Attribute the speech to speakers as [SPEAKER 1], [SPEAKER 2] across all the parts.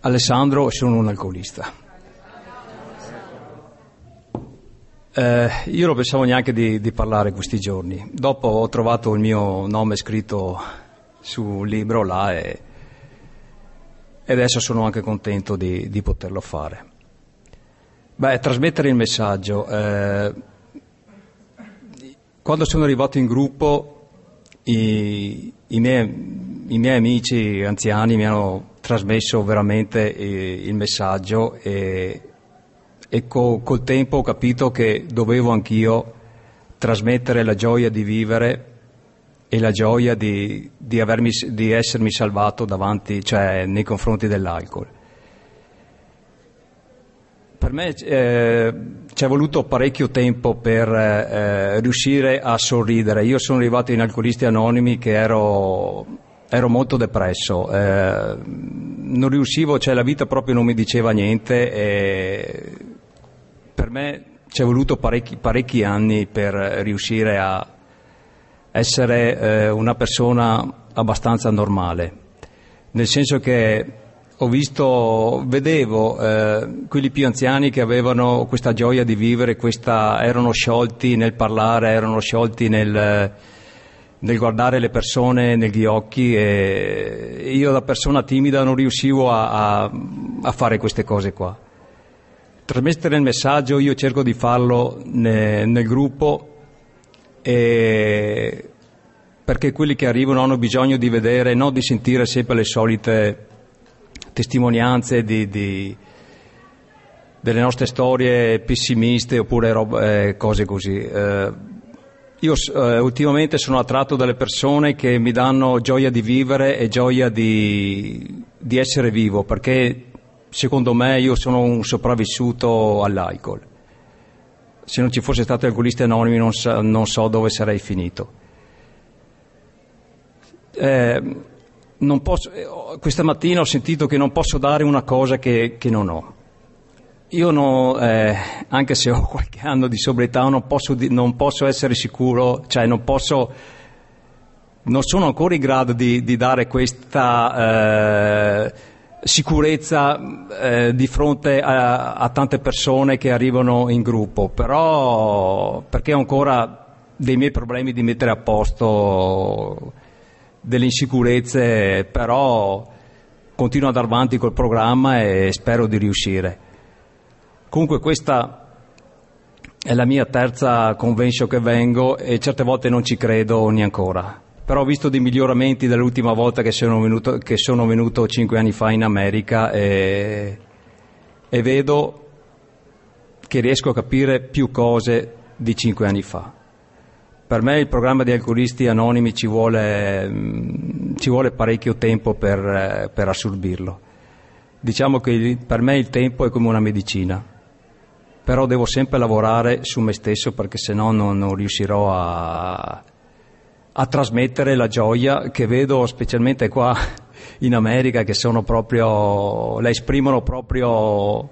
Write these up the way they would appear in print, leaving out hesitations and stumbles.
[SPEAKER 1] Alessandro, sono un alcolista. Io non pensavo neanche di parlare questi giorni. Dopo ho trovato il mio nome scritto sul libro là e adesso sono anche contento di poterlo fare. Trasmettere il messaggio. Quando sono arrivato in gruppo, i miei amici anziani mi hanno trasmesso veramente il messaggio e col tempo ho capito che dovevo anch'io trasmettere la gioia di vivere e la gioia di essermi salvato davanti, cioè nei confronti dell'alcol. Per me ci è voluto parecchio tempo per riuscire a sorridere. Io sono arrivato in Alcolisti Anonimi che ero molto depresso, non riuscivo, cioè la vita proprio non mi diceva niente e per me ci è voluto parecchi anni per riuscire a essere una persona abbastanza normale, nel senso che vedevo quelli più anziani che avevano questa gioia di vivere, erano sciolti nel parlare, erano sciolti nel guardare le persone negli occhi e io da persona timida non riuscivo a fare queste cose qua. Trasmettere il messaggio io cerco di farlo nel gruppo perché quelli che arrivano hanno bisogno di vedere, non di sentire sempre le solite testimonianze delle nostre storie pessimiste oppure cose così. Io ultimamente sono attratto dalle persone che mi danno gioia di vivere e gioia di essere vivo, perché secondo me io sono un sopravvissuto all'alcol. Se non ci fosse stato Alcolisti Anonimi non so dove sarei finito. Non posso, questa mattina ho sentito che non posso dare una cosa che non ho. Io anche se ho qualche anno di sobrietà non posso essere sicuro, cioè non sono ancora in grado di dare questa sicurezza di fronte a tante persone che arrivano in gruppo, però perché ho ancora dei miei problemi di mettere a posto, delle insicurezze, però continuo ad andare avanti col programma e spero di riuscire. Comunque questa è la mia terza convention che vengo e certe volte non ci credo neanche ancora, però ho visto dei miglioramenti dall'ultima volta che sono venuto 5 anni fa in America e vedo che riesco a capire più cose di 5 anni fa. Per me il programma di Alcolisti Anonimi ci vuole parecchio tempo per assorbirlo. Diciamo che per me il tempo è come una medicina, però devo sempre lavorare su me stesso perché sennò non riuscirò a trasmettere la gioia che vedo specialmente qua in America, che la esprimono proprio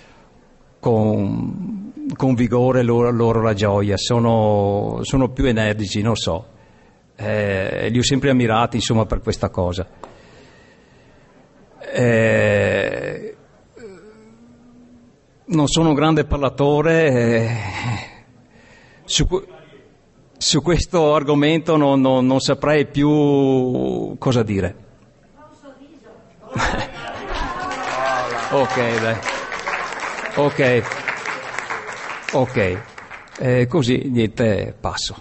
[SPEAKER 1] con vigore loro la gioia, sono più energici, non so, li ho sempre ammirati insomma per questa cosa. Non sono un grande parlatore, su questo argomento non saprei più cosa dire. Ok, così niente, passo.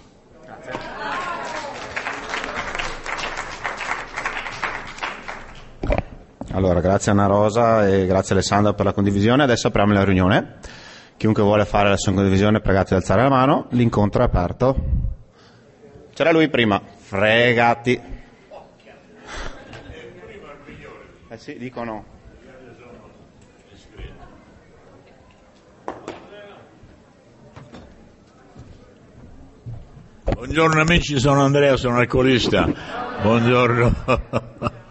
[SPEAKER 2] Allora, grazie Anna Rosa e grazie Alessandra per la condivisione. Adesso apriamo la riunione. Chiunque vuole fare la sua condivisione, pregate di alzare la mano. L'incontro è aperto. C'era lui prima. Fregati. Sì, dicono.
[SPEAKER 3] Buongiorno amici, sono Andrea, sono alcolista. Buongiorno.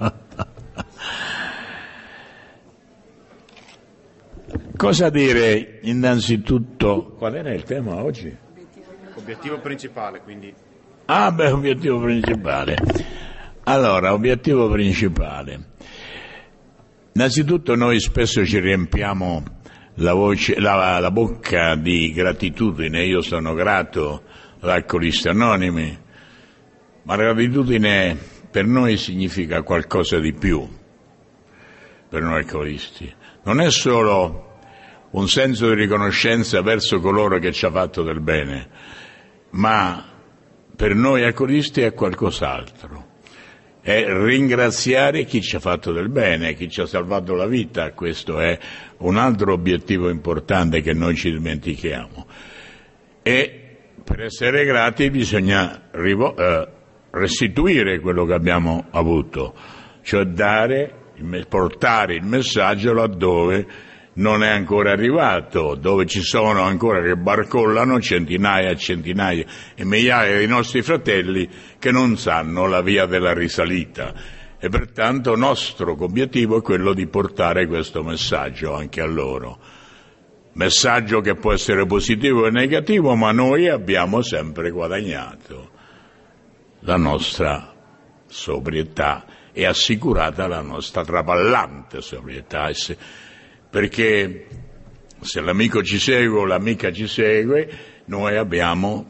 [SPEAKER 3] Cosa dire innanzitutto? Qual era il tema oggi?
[SPEAKER 2] Obiettivo principale, quindi.
[SPEAKER 3] Obiettivo principale. Allora, obiettivo principale. Innanzitutto noi spesso ci riempiamo la bocca di gratitudine. Io sono grato ad Alcolisti Anonimi, ma la gratitudine per noi significa qualcosa di più, per noi alcolisti. Non è solo un senso di riconoscenza verso coloro che ci ha fatto del bene, ma per noi alcolisti è qualcos'altro. È ringraziare chi ci ha fatto del bene, chi ci ha salvato la vita. Questo è un altro obiettivo importante che noi ci dimentichiamo. E per essere grati bisogna restituire quello che abbiamo avuto, cioè portare il messaggio laddove non è ancora arrivato, dove ci sono ancora che barcollano centinaia e centinaia e migliaia di nostri fratelli che non sanno la via della risalita, e pertanto nostro obiettivo è quello di portare questo messaggio anche a loro. Messaggio che può essere positivo e negativo, ma noi abbiamo sempre guadagnato la nostra sobrietà e assicurata la nostra traballante sobrietà, perché se l'amico ci segue o l'amica ci segue, noi abbiamo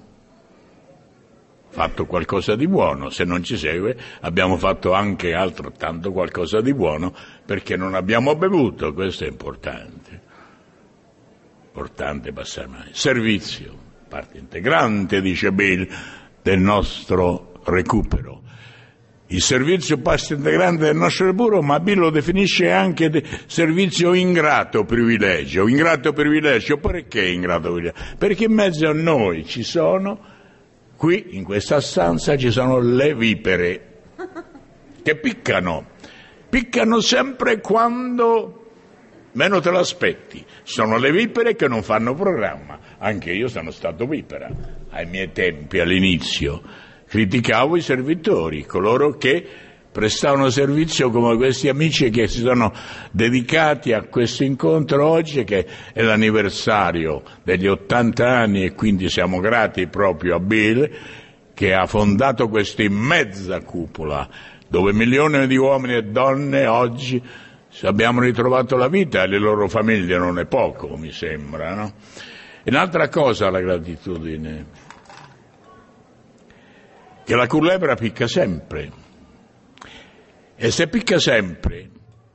[SPEAKER 3] fatto qualcosa di buono. Se non ci segue, abbiamo fatto anche altrettanto qualcosa di buono, perché non abbiamo bevuto. Questo è importante. Importante passare mai. Servizio, parte integrante, dice Bill, del nostro recupero. Il servizio parte integrante del nostro recupero, ma Bill lo definisce anche servizio ingrato privilegio. Ingrato privilegio, perché ingrato privilegio? Perché in mezzo a noi ci sono, qui in questa stanza ci sono le vipere che piccano sempre quando meno te l'aspetti. Sono le vipere che non fanno programma. Anche io sono stato vipera ai miei tempi, all'inizio. Criticavo i servitori, coloro che prestavano servizio, come questi amici che si sono dedicati a questo incontro oggi, che è l'anniversario degli 80 anni, e quindi siamo grati proprio a Bill, che ha fondato questa immensa cupola, dove milioni di uomini e donne oggi abbiamo ritrovato la vita, e le loro famiglie non è poco, mi sembra, no? E un'altra cosa, la gratitudine, che la culebra picca sempre, e se picca sempre,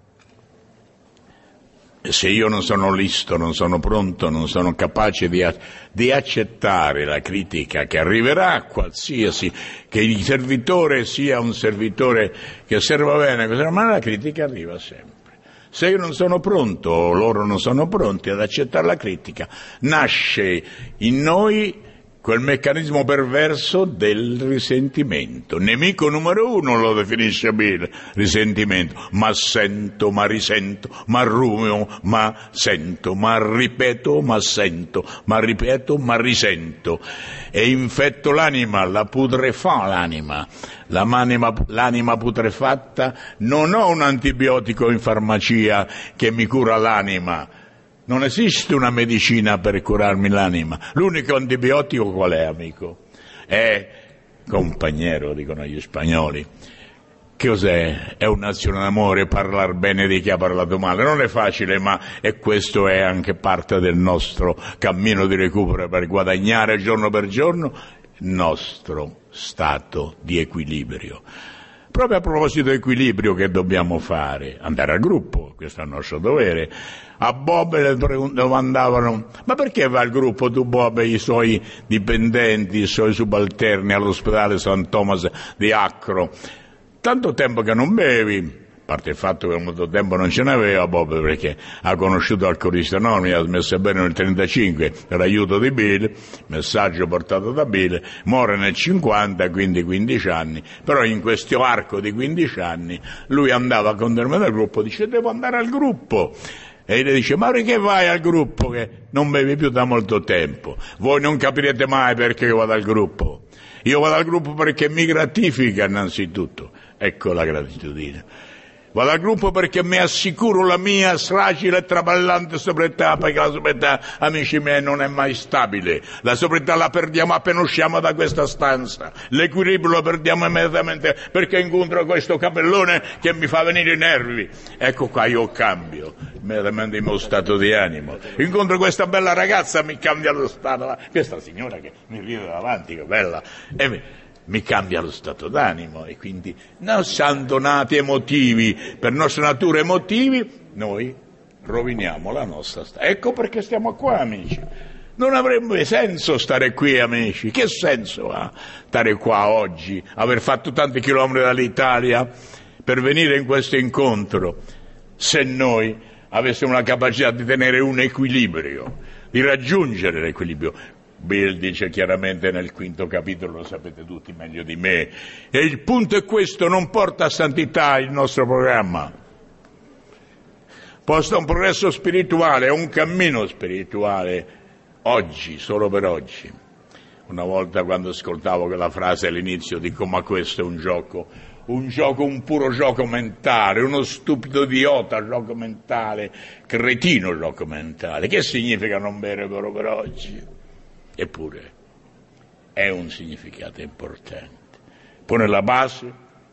[SPEAKER 3] e se io non sono listo, non sono pronto, non sono capace di accettare la critica che arriverà, qualsiasi, che il servitore sia un servitore che serva bene, ma la critica arriva sempre. Se io non sono pronto, o loro non sono pronti ad accettare la critica, nasce in noi quel meccanismo perverso del risentimento. Nemico numero 1 lo definisce Bill, risentimento. Ma sento, ma risento, ma rumio, ma sento, ma ripeto, ma sento, ma ripeto, ma risento. E infetto l'anima, la putrefà l'anima. L'anima putrefatta, non ho un antibiotico in farmacia che mi cura l'anima. Non esiste una medicina per curarmi l'anima. L'unico antibiotico qual è, amico? È compagnero, dicono gli spagnoli. Che cos'è? È un'azione d'amore, parlare bene di chi ha parlato male. Non è facile, ma questo è anche parte del nostro cammino di recupero per guadagnare giorno per giorno il nostro stato di equilibrio. Proprio a proposito di equilibrio, che dobbiamo fare? Andare al gruppo, questo è il nostro dovere. A Bob le domandavano: ma perché va al gruppo tu, Bob, e i suoi dipendenti, i suoi subalterni all'ospedale St. Thomas di Acro? Tanto tempo che non bevi. A parte il fatto che molto tempo non ce n'aveva Bob, perché ha conosciuto Alcolisti Anonimi, ha smesso bene nel 1935 per l'aiuto di Bill, messaggio portato da Bill, muore nel 50, quindi 15 anni, però in questo arco di 15 anni lui andava continuamente al gruppo, dice: devo andare al gruppo. E le dice: ma perché vai al gruppo che non bevi più da molto tempo? Voi non capirete mai perché io vado al gruppo. Io vado al gruppo perché mi gratifica innanzitutto. Ecco la gratitudine. Vado al gruppo perché mi assicuro la mia fragile e traballante sobrietà, perché la sobrietà, amici miei, non è mai stabile. La sobrietà la perdiamo appena usciamo da questa stanza. L'equilibrio lo perdiamo immediatamente perché incontro questo capellone che mi fa venire i nervi. Ecco qua, io cambio immediatamente il mio stato di animo. Incontro questa bella ragazza, mi cambia lo stato. Questa signora che mi ride davanti, che bella. Mi cambia lo stato d'animo, e quindi non siamo nati emotivi, per nostra natura emotivi, noi roviniamo la nostra Ecco perché stiamo qua, amici. Non avrebbe senso stare qui, amici. Che senso ha stare qua oggi, aver fatto tanti chilometri dall'Italia per venire in questo incontro, se noi avessimo la capacità di tenere un equilibrio, di raggiungere l'equilibrio. Bill dice chiaramente nel 5° capitolo, lo sapete tutti meglio di me, e il punto è questo: non porta a santità il nostro programma, porta un progresso spirituale, un cammino spirituale, oggi, solo per oggi. Una volta, quando ascoltavo quella frase all'inizio, dico: ma questo è un gioco, un puro gioco mentale, uno stupido idiota gioco mentale, cretino gioco mentale. Che significa non bere per oggi? Eppure è un significato importante. Pone la base,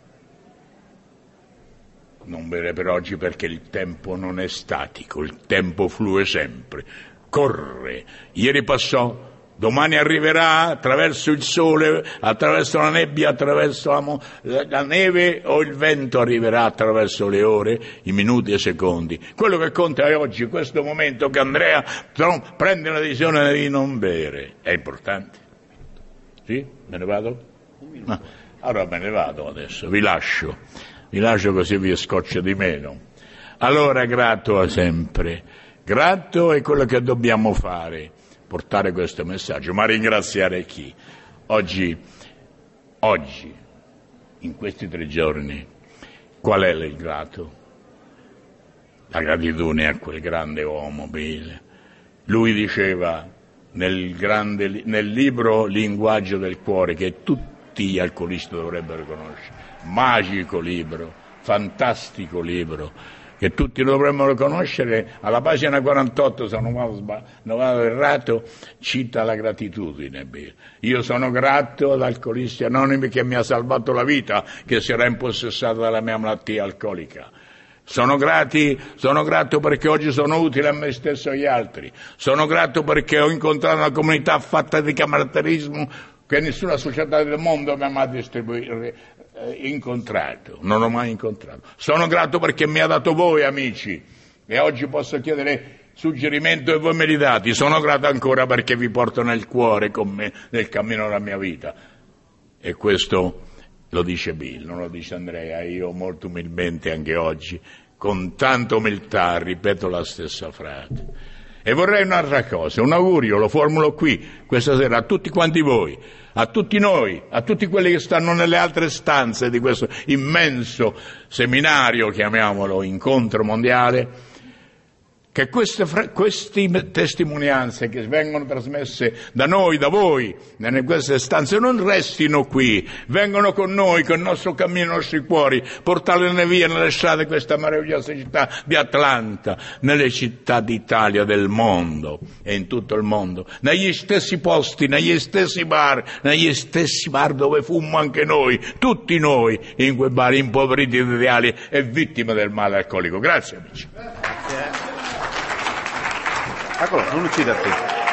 [SPEAKER 3] non bere per oggi, perché il tempo non è statico, il tempo flue sempre, corre. Ieri passò, domani arriverà attraverso il sole, attraverso la nebbia, attraverso la neve, o il vento arriverà attraverso le ore, i minuti e i secondi. Quello che conta è oggi, questo momento che Andrea prende la decisione di non bere. È importante. Sì? Me ne vado? No. Allora me ne vado adesso, vi lascio così vi scoccio di meno. Allora, grato sempre, grato è quello che dobbiamo fare, portare questo messaggio, ma ringraziare chi? Oggi, in questi 3 giorni, qual è il grato? La gratitudine a quel grande uomo, Bill. Lui diceva nel libro Linguaggio del cuore, che tutti gli alcolisti dovrebbero conoscere, magico libro, fantastico libro, che tutti dovremmo conoscere. Alla pagina 48, se non vado errato, cita la gratitudine. Io sono grato ad Alcolisti Anonimi che mi ha salvato la vita, che si era impossessato dalla mia malattia alcolica. Sono grato perché oggi sono utile a me stesso e agli altri. Sono grato perché ho incontrato una comunità fatta di caratterismo che nessuna società del mondo mi ha mai incontrato, non ho mai incontrato. Sono grato perché mi ha dato voi, amici, e oggi posso chiedere suggerimento e voi me li date. Sono grato ancora perché vi porto nel cuore con me nel cammino della mia vita. E questo lo dice Bill, non lo dice Andrea. Io molto umilmente anche oggi, con tanta umiltà, ripeto la stessa frase. E vorrei un'altra cosa, un augurio, lo formulo qui, questa sera, a tutti quanti voi, a tutti noi, a tutti quelli che stanno nelle altre stanze di questo immenso seminario, chiamiamolo incontro mondiale, che queste testimonianze che vengono trasmesse da noi, da voi, in queste stanze, non restino qui, vengono con noi, con il nostro cammino, i nostri cuori, portarle via nelle strade di questa meravigliosa città di Atlanta, nelle città d'Italia, del mondo e in tutto il mondo, negli stessi posti, negli stessi bar dove fummo anche noi, tutti noi, in quei bar impoveriti ideali e vittime del male alcolico. Grazie, amici.
[SPEAKER 2] Grazie. Eccolo, non ucciderti.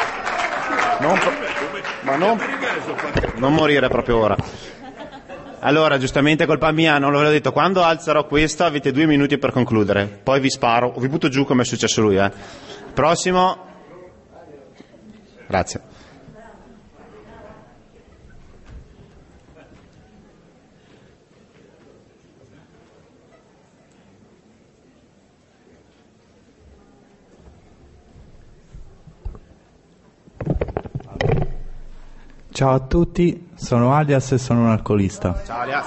[SPEAKER 2] Non morire proprio ora. Allora, giustamente colpa mia, non l'avevo detto, quando alzerò questo avete 2 minuti per concludere, poi vi sparo, vi butto giù come è successo lui. Prossimo. Grazie.
[SPEAKER 4] Ciao a tutti, sono Alias e sono un alcolista.
[SPEAKER 2] Ciao Alias.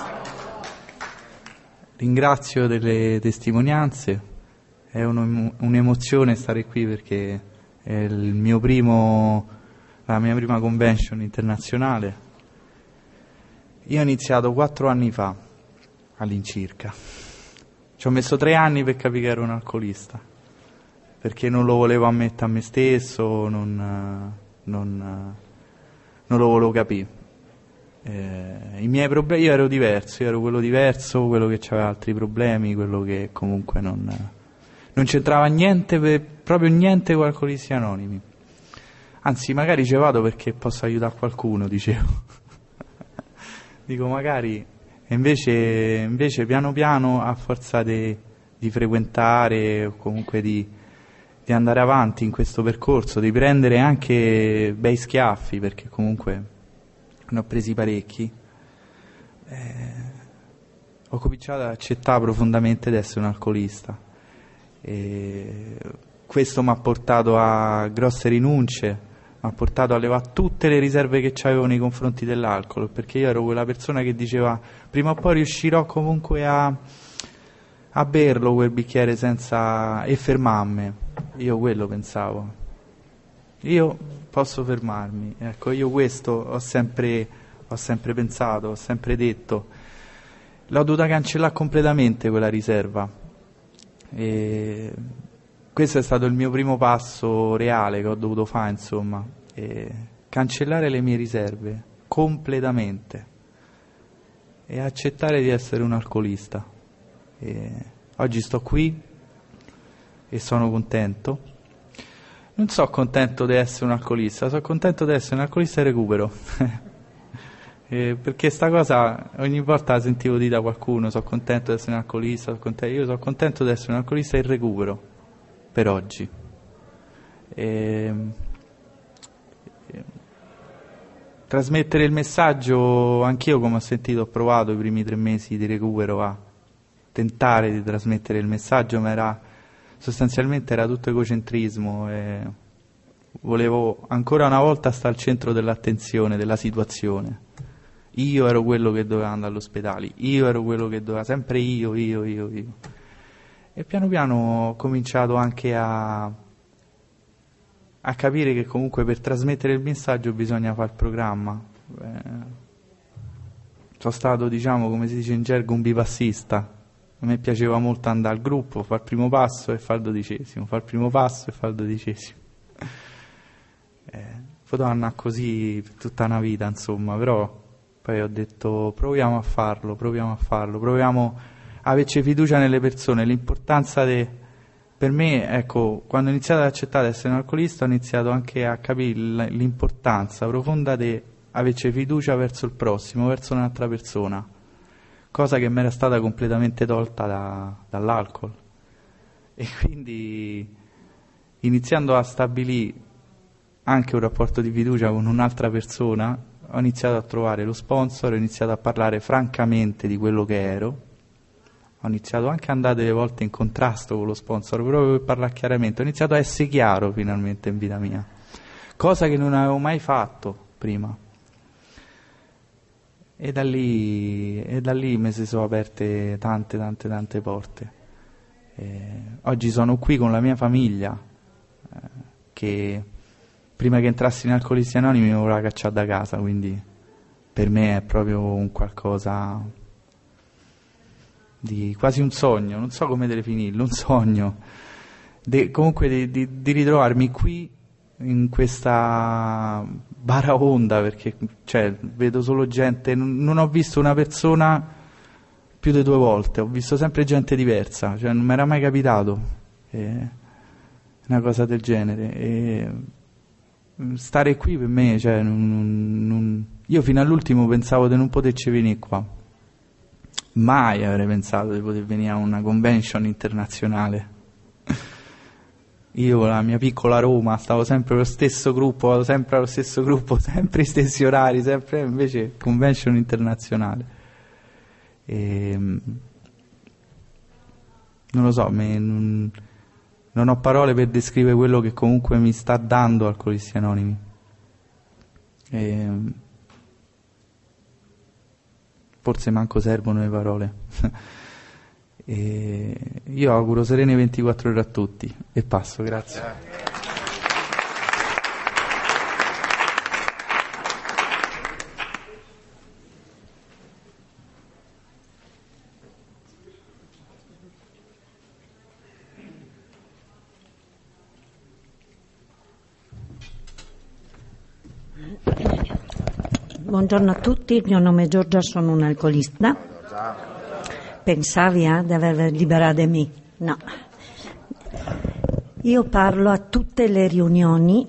[SPEAKER 4] Ringrazio delle testimonianze, è un'emozione stare qui perché è la mia prima convention internazionale. Io ho iniziato 4 anni fa, all'incirca. Ci ho messo 3 anni per capire che ero un alcolista, perché non lo volevo ammettere a me stesso, non lo volevo capire. I miei problemi, io ero diverso, io ero quello diverso, quello che aveva altri problemi, quello che comunque non c'entrava niente, proprio niente con Alcolisti Anonimi. Anzi, magari ci vado perché posso aiutare qualcuno, dicevo. Dico magari, e invece piano piano, a forza di frequentare o comunque di andare avanti in questo percorso, di prendere anche bei schiaffi, perché comunque ne ho presi parecchi, ho cominciato ad accettare profondamente di essere un alcolista. Questo mi ha portato a grosse rinunce, mi ha portato a levare tutte le riserve che avevo nei confronti dell'alcol, perché io ero quella persona che diceva prima o poi riuscirò comunque a berlo quel bicchiere senza e fermarmi. Io quello pensavo, io posso fermarmi, ecco, io questo ho sempre pensato, ho sempre detto. L'ho dovuta cancellare completamente quella riserva, e questo è stato il mio primo passo reale che ho dovuto fare, insomma, cancellare le mie riserve completamente e accettare di essere un alcolista. Oggi sto qui e sono contento. Non sono contento di essere un alcolista, sono contento di essere un alcolista in recupero. Perché sta cosa ogni volta la sentivo dire da qualcuno: sono contento di essere un alcolista, io sono contento di essere un alcolista in recupero per oggi. Trasmettere il messaggio, anch'io, come ho sentito, ho provato i primi 3 mesi di recupero a tentare di trasmettere il messaggio, ma sostanzialmente era tutto egocentrismo, e volevo ancora una volta stare al centro dell'attenzione, della situazione. Io ero quello che doveva andare all'ospedale, io ero quello che doveva, sempre io. E piano piano ho cominciato anche a capire che comunque per trasmettere il messaggio bisogna fare il programma. Sono stato, diciamo, come si dice in gergo, un bipassista. A me piaceva molto andare al gruppo, fare il primo passo e fare il 12°, fare il primo passo e fare il 12°. Potevo andare così per tutta una vita, insomma, però poi ho detto proviamo a farlo, proviamo a averci fiducia nelle persone. L'importanza per me, ecco, quando ho iniziato ad accettare di essere un alcolista, ho iniziato anche a capire l'importanza profonda di averci fiducia verso il prossimo, verso un'altra persona, cosa che mi era stata completamente tolta dall'alcol. E quindi, iniziando a stabilire anche un rapporto di fiducia con un'altra persona, ho iniziato a trovare lo sponsor, ho iniziato a parlare francamente di quello che ero, ho iniziato anche ad andare delle volte in contrasto con lo sponsor, proprio per parlare chiaramente, ho iniziato a essere chiaro finalmente in vita mia, cosa che non avevo mai fatto prima. E da lì mi si sono aperte tante porte. Oggi sono qui con la mia famiglia, che prima che entrassi in Alcolisti Anonimi mi voleva cacciare da casa, quindi per me è proprio un qualcosa di quasi un sogno, non so come definirlo, un sogno, comunque di ritrovarmi qui in questa baraonda, perché vedo solo gente, non ho visto una persona più di 2 volte, ho visto sempre gente diversa, non mi era mai capitato una cosa del genere, e stare qui per me, io fino all'ultimo pensavo di non poterci venire qua, mai avrei pensato di poter venire a una convention internazionale. Io, la mia piccola Roma, stavo sempre allo stesso gruppo, sempre i stessi orari, sempre, invece convention internazionale. Non lo so, non ho parole per descrivere quello che comunque mi sta dando Alcolisti Anonimi. Forse manco servono le parole. Io auguro serene 24 ore a tutti e passo, grazie.
[SPEAKER 5] Buongiorno a tutti, il mio nome è Giorgia, sono un alcolista. Pensavi di aver liberato di me? No. Io parlo a tutte le riunioni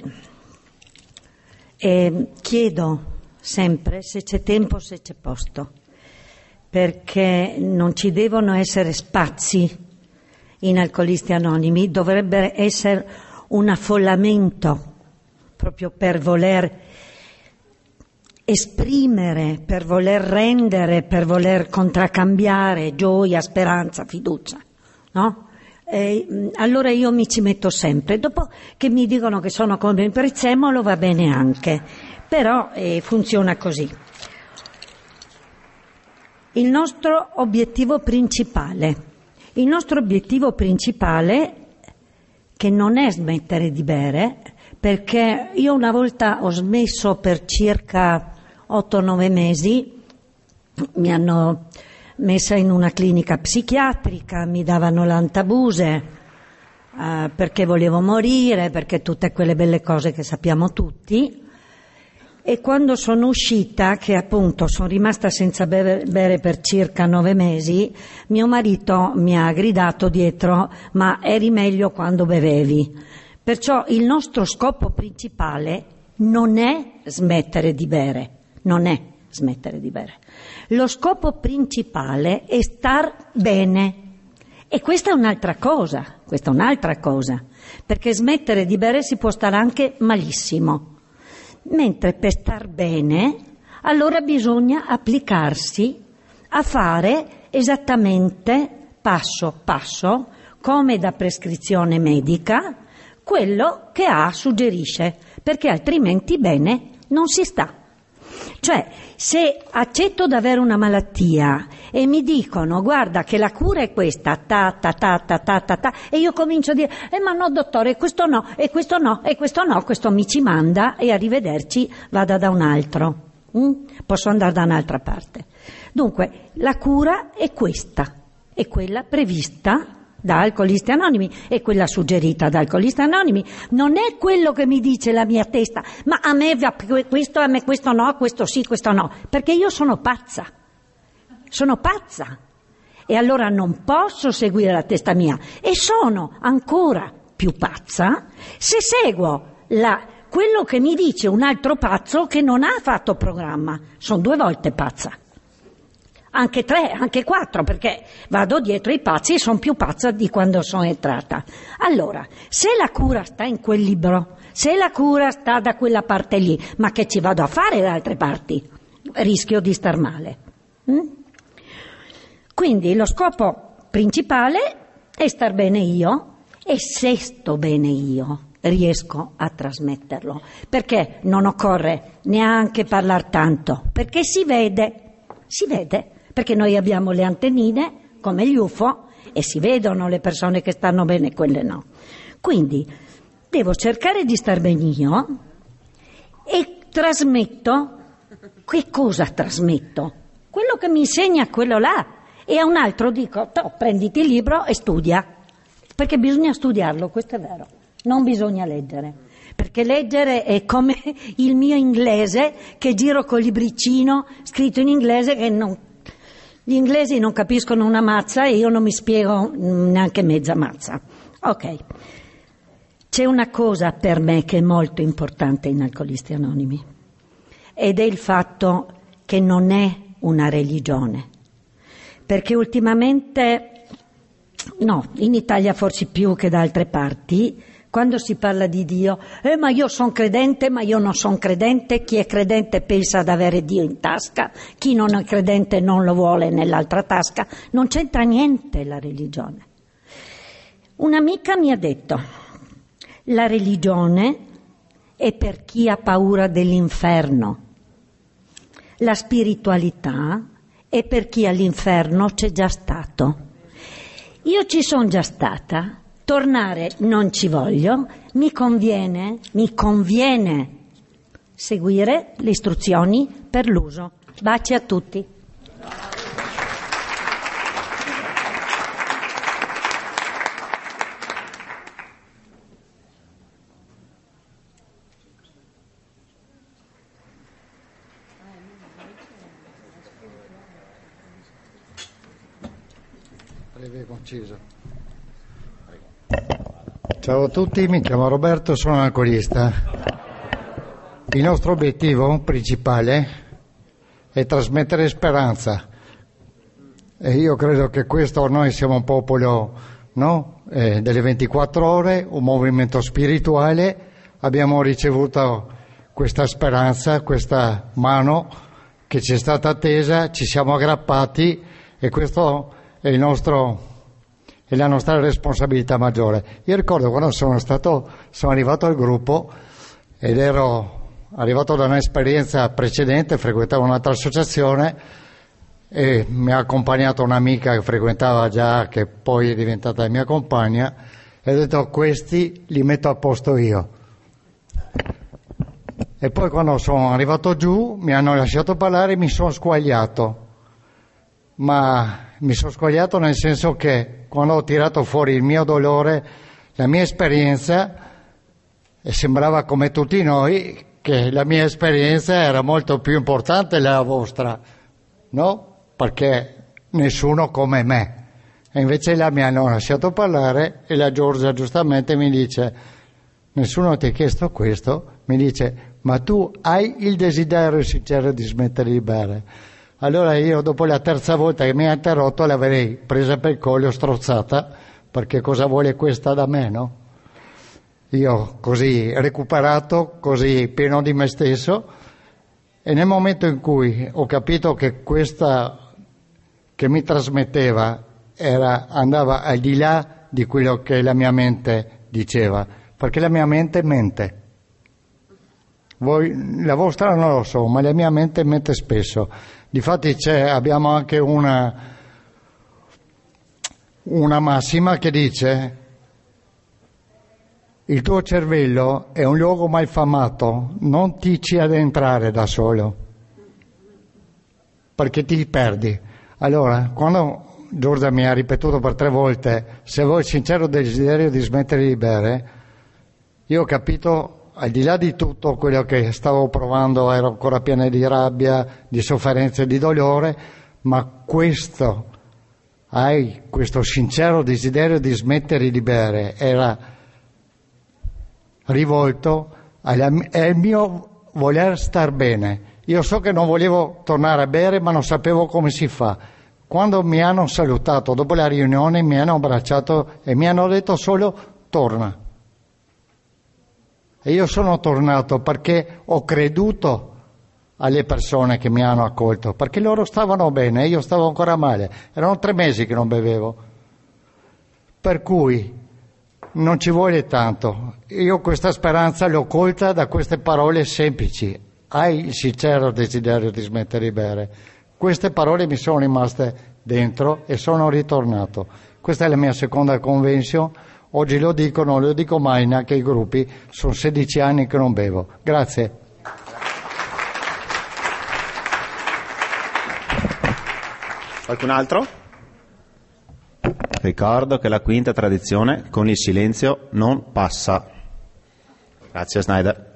[SPEAKER 5] e chiedo sempre se c'è tempo, se c'è posto, perché non ci devono essere spazi in Alcolisti Anonimi, dovrebbe essere un affollamento proprio per voler esprimere, per voler rendere, per voler contraccambiare gioia, speranza, fiducia, no? Allora io mi ci metto sempre, dopo che mi dicono che sono come il prezzemolo va bene anche, però funziona così. Il nostro obiettivo principale, che non è smettere di bere, perché io una volta ho smesso per circa 8-9 mesi, mi hanno messa in una clinica psichiatrica, mi davano l'antabuse perché volevo morire, perché tutte quelle belle cose che sappiamo tutti, e quando sono uscita, che appunto sono rimasta senza bere per circa 9 mesi, mio marito mi ha gridato dietro: ma eri meglio quando bevevi. Perciò il nostro scopo principale non è smettere di bere, Lo scopo principale è star bene. E questa è un'altra cosa, perché smettere di bere si può stare anche malissimo. Mentre per star bene, allora bisogna applicarsi a fare esattamente passo passo, come da prescrizione medica, quello che suggerisce, perché altrimenti bene non si sta. Cioè, se accetto di avere una malattia e mi dicono guarda che la cura è questa, e io comincio a dire ma no dottore, questo no, e questo no, e questo no, questo mi ci manda e arrivederci, vada da un altro, posso andare da un'altra parte. Dunque, la cura è questa, è quella prevista da Alcolisti Anonimi e quella suggerita da Alcolisti Anonimi. Non è quello che mi dice la mia testa, ma a me va questo, a me questo no, questo sì, questo no, perché io sono pazza e allora non posso seguire la testa mia, e sono ancora più pazza se seguo quello che mi dice un altro pazzo che non ha fatto programma. Sono 2 volte pazza. Anche 3, anche 4, perché vado dietro i pazzi e sono più pazza di quando sono entrata. Allora, se la cura sta in quel libro, se la cura sta da quella parte lì, ma che ci vado a fare da altre parti? Rischio di star male. Quindi lo scopo principale è star bene io, e se sto bene io riesco a trasmetterlo, perché non occorre neanche parlare tanto, perché si vede, perché noi abbiamo le antennine come gli UFO e si vedono le persone che stanno bene e quelle no. Quindi devo cercare di star bene io e trasmetto. Che cosa trasmetto? Quello che mi insegna quello là, e a un altro dico prenditi il libro e studia, perché bisogna studiarlo, questo è vero, non bisogna leggere, perché leggere è come il mio inglese, che giro col libricino scritto in inglese che gli inglesi non capiscono una mazza e io non mi spiego neanche mezza mazza. Ok, c'è una cosa per me che è molto importante in Alcolisti Anonimi, ed è il fatto che non è una religione, perché ultimamente, in Italia forse più che da altre parti, quando si parla di Dio, ma io sono credente, ma io non sono credente, chi è credente pensa ad avere Dio in tasca, chi non è credente non lo vuole nell'altra tasca, non c'entra niente la religione. Un'amica mi ha detto, la religione è per chi ha paura dell'inferno, la spiritualità è per chi all'inferno c'è già stato. Io ci sono già stata. Tornare non ci voglio, mi conviene seguire le istruzioni per l'uso. Baci a tutti.
[SPEAKER 6] Breve e conciso. Ciao a tutti, mi chiamo Roberto, sono un alcolista. Il nostro obiettivo principale è trasmettere speranza e io credo che questo, noi siamo un popolo, no? Delle 24 ore, un movimento spirituale, abbiamo ricevuto questa speranza, questa mano che ci è stata tesa, ci siamo aggrappati e questo è la nostra responsabilità maggiore. Io ricordo quando sono arrivato al gruppo ed ero arrivato da un'esperienza precedente, frequentavo un'altra associazione e mi ha accompagnato un'amica che frequentava già, che poi è diventata la mia compagna, e ho detto: questi li metto a posto io. E poi quando sono arrivato giù mi hanno lasciato parlare e mi sono squagliato, ma mi sono squagliato nel senso che quando ho tirato fuori il mio dolore, la mia esperienza, e sembrava come tutti noi che la mia esperienza era molto più importante della vostra, no? Perché nessuno come me. E invece là mi hanno lasciato parlare e la Giorgia giustamente mi dice: nessuno ti ha chiesto questo, mi dice: ma tu hai il desiderio sincero di smettere di bere? Allora io, dopo la terza volta che mi ha interrotto, l'avrei presa per il collo, strozzata, perché cosa vuole questa da me, no? Io così recuperato, così pieno di me stesso, e nel momento in cui ho capito che questa che mi trasmetteva andava al di là di quello che la mia mente diceva, perché la mia mente mente. La vostra non lo so, ma la mia mente mente spesso. Difatti abbiamo anche una massima che dice: il tuo cervello è un luogo malfamato, non ti ci addentrare da solo, perché ti perdi. Allora, quando Giorgia mi ha ripetuto per 3 volte: se vuoi il sincero desiderio di smettere di bere, io ho capito, al di là di tutto quello che stavo provando, ero ancora piena di rabbia, di sofferenza e di dolore, ma questo sincero desiderio di smettere di bere era rivolto al mio voler star bene. Io so che non volevo tornare a bere, ma non sapevo come si fa. Quando mi hanno salutato dopo la riunione, mi hanno abbracciato e mi hanno detto solo: torna. E io sono tornato perché ho creduto alle persone che mi hanno accolto, perché loro stavano bene e io stavo ancora male. Erano 3 mesi che non bevevo. Per cui non ci vuole tanto. Io questa speranza l'ho colta da queste parole semplici: hai il sincero desiderio di smettere di bere. Queste parole mi sono rimaste dentro e sono ritornato. Questa è la mia seconda convention. Oggi lo dico, non lo dico mai neanche ai gruppi, sono 16 anni che non bevo. Grazie.
[SPEAKER 2] Qualcun altro? Ricordo che la quinta tradizione: con il silenzio non passa. Grazie Snyder.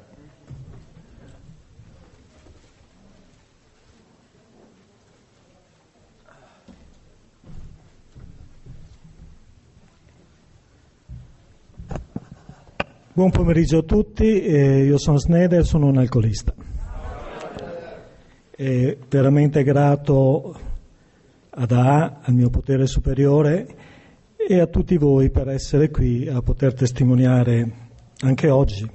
[SPEAKER 7] Buon pomeriggio a tutti, io sono Snyder, sono un alcolista. Veramente grato ad AA, al mio potere superiore, e a tutti voi per essere qui a poter testimoniare anche oggi.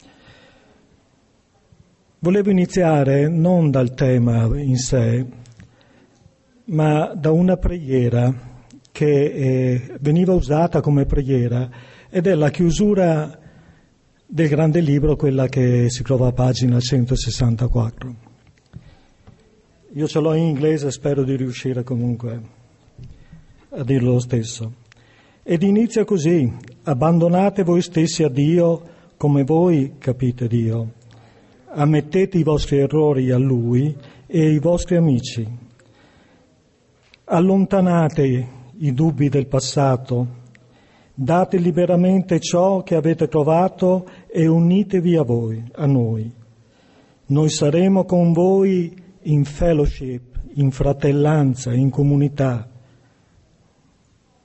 [SPEAKER 7] Volevo iniziare non dal tema in sé, ma da una preghiera che veniva usata come preghiera, ed è la chiusura del grande libro, quella che si trova a pagina 164. Io ce l'ho in inglese, spero di riuscire comunque a dirlo lo stesso. Ed inizia così: abbandonate voi stessi a Dio come voi capite Dio. Ammettete i vostri errori a Lui e ai vostri amici. Allontanate i dubbi del passato. Date liberamente ciò che avete trovato e unitevi a noi. Noi saremo con voi in fellowship, in fratellanza, in comunità.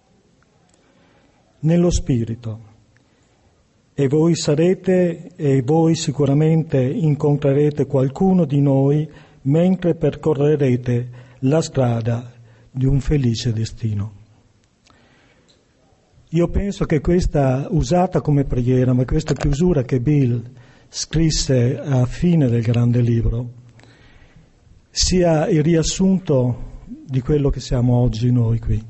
[SPEAKER 7] nello spirito. E voi sicuramente incontrerete qualcuno di noi mentre percorrerete la strada di un felice destino. Io penso che questa, usata come preghiera, ma questa chiusura che Bill scrisse a fine del grande libro, sia il riassunto di quello che siamo oggi noi qui.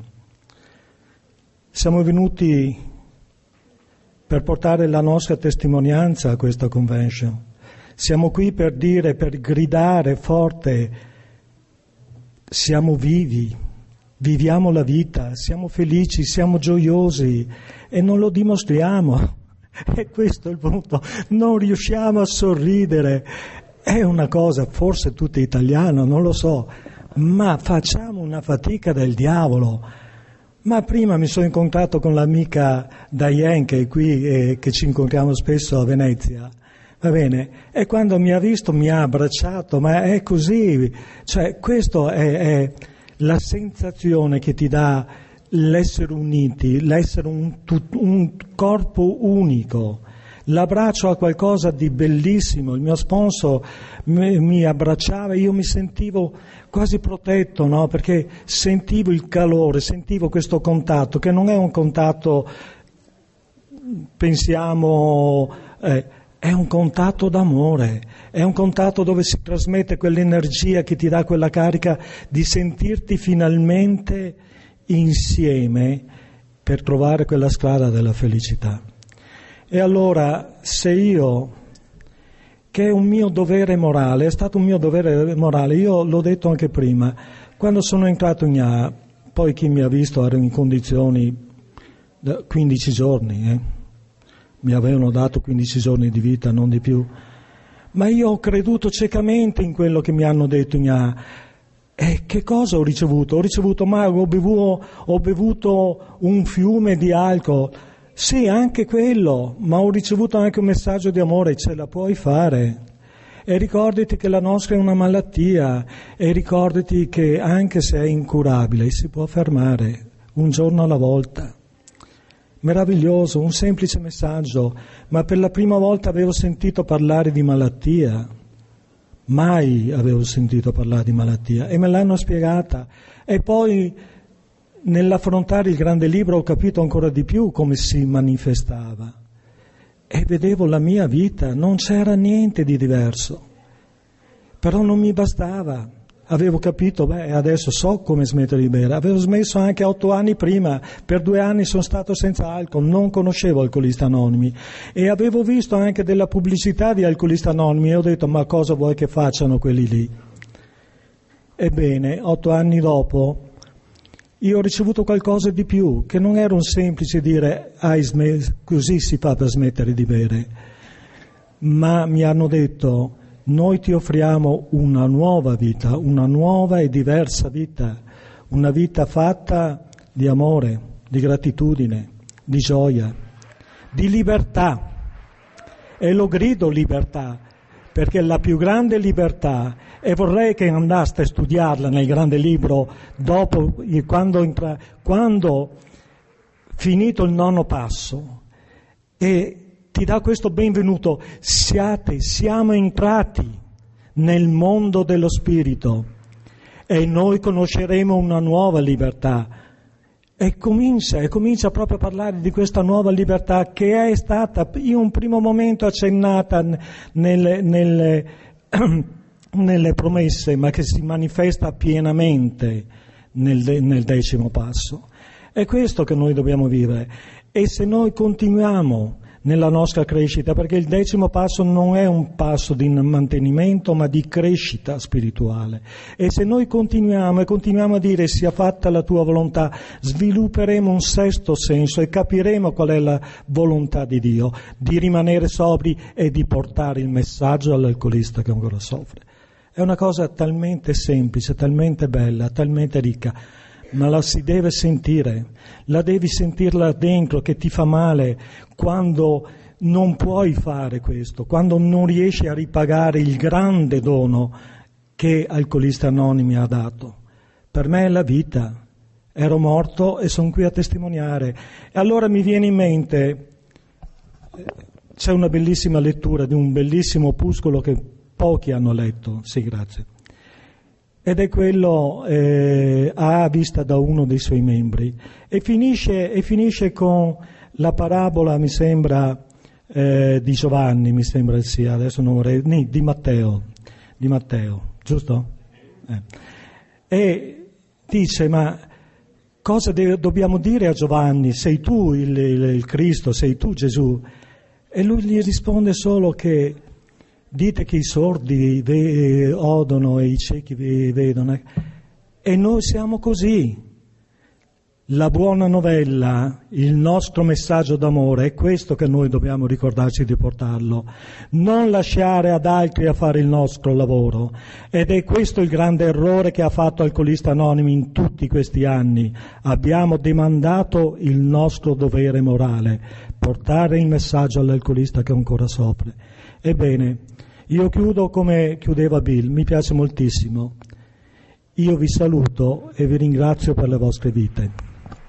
[SPEAKER 7] Siamo venuti per portare la nostra testimonianza a questa convention. Siamo qui per dire, per gridare forte: siamo vivi, viviamo la vita, siamo felici, siamo gioiosi e non lo dimostriamo. E questo è il punto, non riusciamo a sorridere. È una cosa forse tutta italiana, non lo so, ma facciamo una fatica del diavolo. Ma prima mi sono incontrato con l'amica Diane, che è qui, che ci incontriamo spesso a Venezia, va bene? E quando mi ha visto mi ha abbracciato, ma è così, cioè questo è la sensazione che ti dà l'essere uniti, l'essere un corpo unico. L'abbraccio a qualcosa di bellissimo. Il mio sponsor mi abbracciava e io mi sentivo quasi protetto, no? Perché sentivo il calore, sentivo questo contatto, che non è un contatto, pensiamo, è un contatto d'amore, è un contatto dove si trasmette quell'energia che ti dà quella carica di sentirti finalmente insieme per trovare quella strada della felicità. E allora, se io, che è un mio dovere morale, è stato un mio dovere morale, io l'ho detto anche prima, quando sono entrato in A, poi chi mi ha visto ero in condizioni 15 giorni, mi avevano dato 15 giorni di vita, non di più, ma io ho creduto ciecamente in quello che mi hanno detto in A. E che cosa ho ricevuto? Ho ricevuto, ma ho bevuto un fiume di alcol. Sì, anche quello, ma ho ricevuto anche un messaggio di amore: ce la puoi fare. E ricordati che la nostra è una malattia, e ricordati che anche se è incurabile si può fermare un giorno alla volta. Meraviglioso, un semplice messaggio, ma per la prima volta avevo sentito parlare di malattia. Mai avevo sentito parlare di malattia e me l'hanno spiegata. E poi nell'affrontare il grande libro ho capito ancora di più come si manifestava e vedevo la mia vita, non c'era niente di diverso, però non mi bastava. Avevo capito, adesso so come smettere di bere. Avevo smesso anche 8 anni prima, per 2 anni sono stato senza alcol, non conoscevo Alcolisti Anonimi e avevo visto anche della pubblicità di Alcolisti Anonimi e ho detto: ma cosa vuoi che facciano quelli lì? Ebbene, 8 anni dopo io ho ricevuto qualcosa di più, che non era un semplice dire così si fa per smettere di bere, ma mi hanno detto: noi ti offriamo una nuova vita, una nuova e diversa vita, una vita fatta di amore, di gratitudine, di gioia, di libertà. E lo grido libertà, perché la più grande libertà, e vorrei che andaste a studiarla nel grande libro dopo, quando finito il 9° passo, e ti dà questo benvenuto: siamo entrati nel mondo dello spirito e noi conosceremo una nuova libertà. E comincia proprio a parlare di questa nuova libertà che è stata in un primo momento accennata nelle promesse, ma che si manifesta pienamente nel 10° passo. È questo che noi dobbiamo vivere. E se noi continuiamo nella nostra crescita, perché il 10° passo non è un passo di mantenimento ma di crescita spirituale, e se noi continuiamo a dire sia fatta la tua volontà, svilupperemo un 6° senso e capiremo qual è la volontà di Dio, di rimanere sobri e di portare il messaggio all'alcolista che ancora soffre. È una cosa talmente semplice, talmente bella, talmente ricca, ma la si deve sentire, la devi sentirla dentro che ti fa male quando non puoi fare questo, quando non riesci a ripagare il grande dono che Alcolisti Anonimi ha dato. Per me è la vita, ero morto e sono qui a testimoniare. E allora mi viene in mente, c'è una bellissima lettura di un bellissimo opuscolo che pochi hanno letto, sì grazie, ed è quello A vista da uno dei suoi membri, e finisce con la parabola, mi sembra, di Giovanni, mi sembra sia, adesso non vorrei, di Matteo, giusto? E dice, ma cosa dobbiamo dire a Giovanni? Sei tu il Cristo, sei tu Gesù? E lui gli risponde solo che dite che i sordi odono e i ciechi vedono, e noi siamo così. La buona novella, il nostro messaggio d'amore, è questo che noi dobbiamo ricordarci di portarlo, non lasciare ad altri a fare il nostro lavoro, ed è questo il grande errore che ha fatto Alcolisti Anonimi in tutti questi anni. Abbiamo demandato il nostro dovere morale, portare il messaggio all'alcolista che ancora soffre. Ebbene, io chiudo come chiudeva Bill, mi piace moltissimo. Io vi saluto e vi ringrazio per le vostre vite.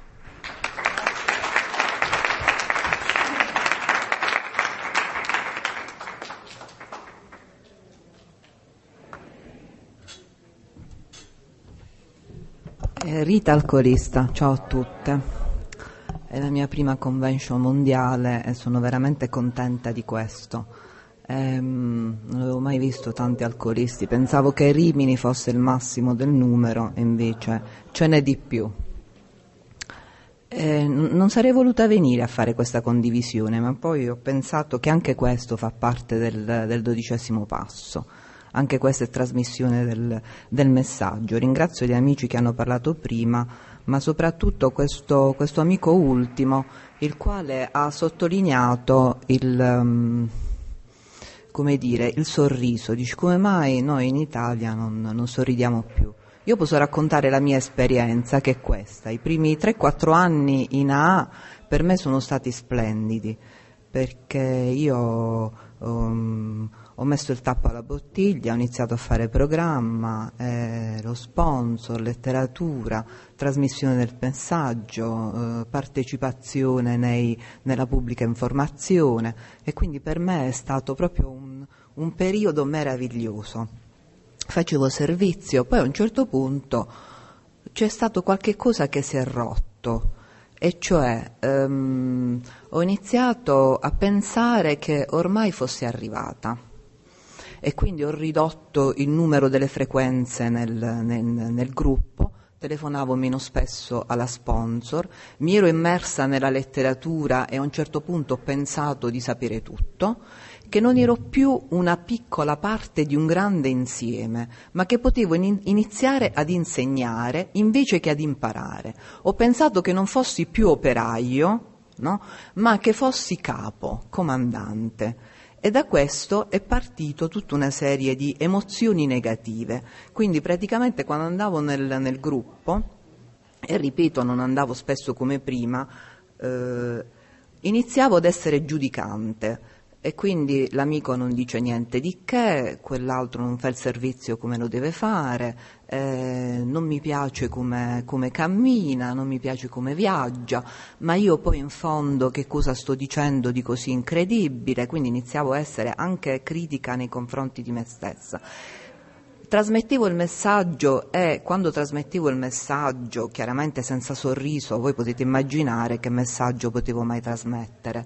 [SPEAKER 8] Rita Alcolista, ciao a tutte. È la mia prima convention mondiale e sono veramente contenta di questo. Non avevo mai visto tanti alcolisti, pensavo che Rimini fosse il massimo del numero e invece ce n'è di più. Non sarei voluta venire a fare questa condivisione, ma poi ho pensato che anche questo fa parte del 12° passo. Anche questa è trasmissione del messaggio. Ringrazio gli amici che hanno parlato prima, ma soprattutto questo amico ultimo, il quale ha sottolineato il sorriso. Dice, come mai noi in Italia non sorridiamo più? Io posso raccontare la mia esperienza, che è questa. I primi 3-4 anni in AA per me sono stati splendidi, perché io ho messo il tappo alla bottiglia, ho iniziato a fare programma, lo sponsor, letteratura, trasmissione del messaggio, partecipazione nella pubblica informazione, e quindi per me è stato proprio un periodo meraviglioso. Facevo servizio, poi a un certo punto c'è stato qualche cosa che si è rotto, e cioè ho iniziato a pensare che ormai fossi arrivata, e quindi ho ridotto il numero delle frequenze nel gruppo, telefonavo meno spesso alla sponsor, mi ero immersa nella letteratura e a un certo punto ho pensato di sapere tutto, che non ero più una piccola parte di un grande insieme, ma che potevo iniziare ad insegnare invece che ad imparare. Ho pensato che non fossi più operaio, no? Ma che fossi capo, comandante. E da questo è partito tutta una serie di emozioni negative. Quindi praticamente quando andavo nel gruppo, e ripeto non andavo spesso come prima, iniziavo ad essere giudicante, e quindi l'amico non dice niente di che, quell'altro non fa il servizio come lo deve fare, non mi piace come cammina, non mi piace come viaggia, ma io poi in fondo che cosa sto dicendo di così incredibile? Quindi iniziavo a essere anche critica nei confronti di me stessa. Trasmettevo il messaggio, e quando trasmettevo il messaggio, chiaramente senza sorriso, voi potete immaginare che messaggio potevo mai trasmettere.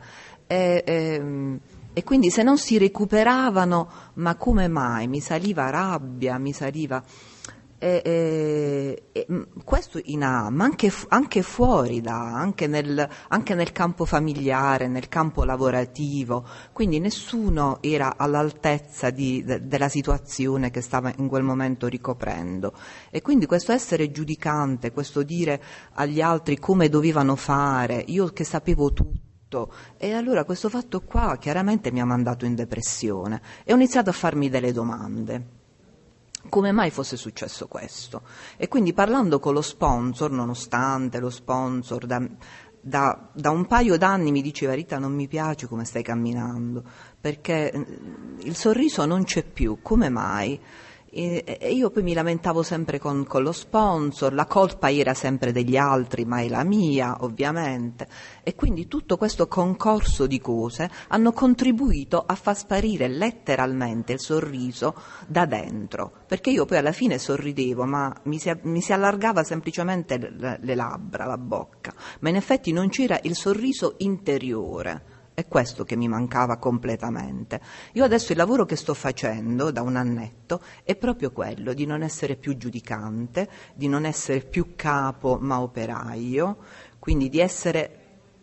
[SPEAKER 8] E quindi se non si recuperavano, ma come mai? Mi saliva rabbia, mi saliva... questo in AA, ma anche fuori da anche nel campo familiare, nel campo lavorativo, quindi nessuno era all'altezza della situazione che stava in quel momento ricoprendo, e quindi questo essere giudicante, questo dire agli altri come dovevano fare, io che sapevo tutto, e allora questo fatto qua chiaramente mi ha mandato in depressione e ho iniziato a farmi delle domande. Come mai fosse successo questo? E quindi parlando con lo sponsor, nonostante lo sponsor da un paio d'anni mi diceva: Rita, non mi piace come stai camminando, perché il sorriso non c'è più, come mai? E io poi mi lamentavo sempre con lo sponsor, la colpa era sempre degli altri, ma è la mia, ovviamente. E quindi tutto questo concorso di cose hanno contribuito a far sparire letteralmente il sorriso da dentro, perché io poi alla fine sorridevo, ma mi si allargava semplicemente le labbra, la bocca, ma in effetti non c'era il sorriso interiore. È questo che mi mancava completamente. Io adesso il lavoro che sto facendo da un annetto è proprio quello di non essere più giudicante, di non essere più capo ma operaio, quindi di essere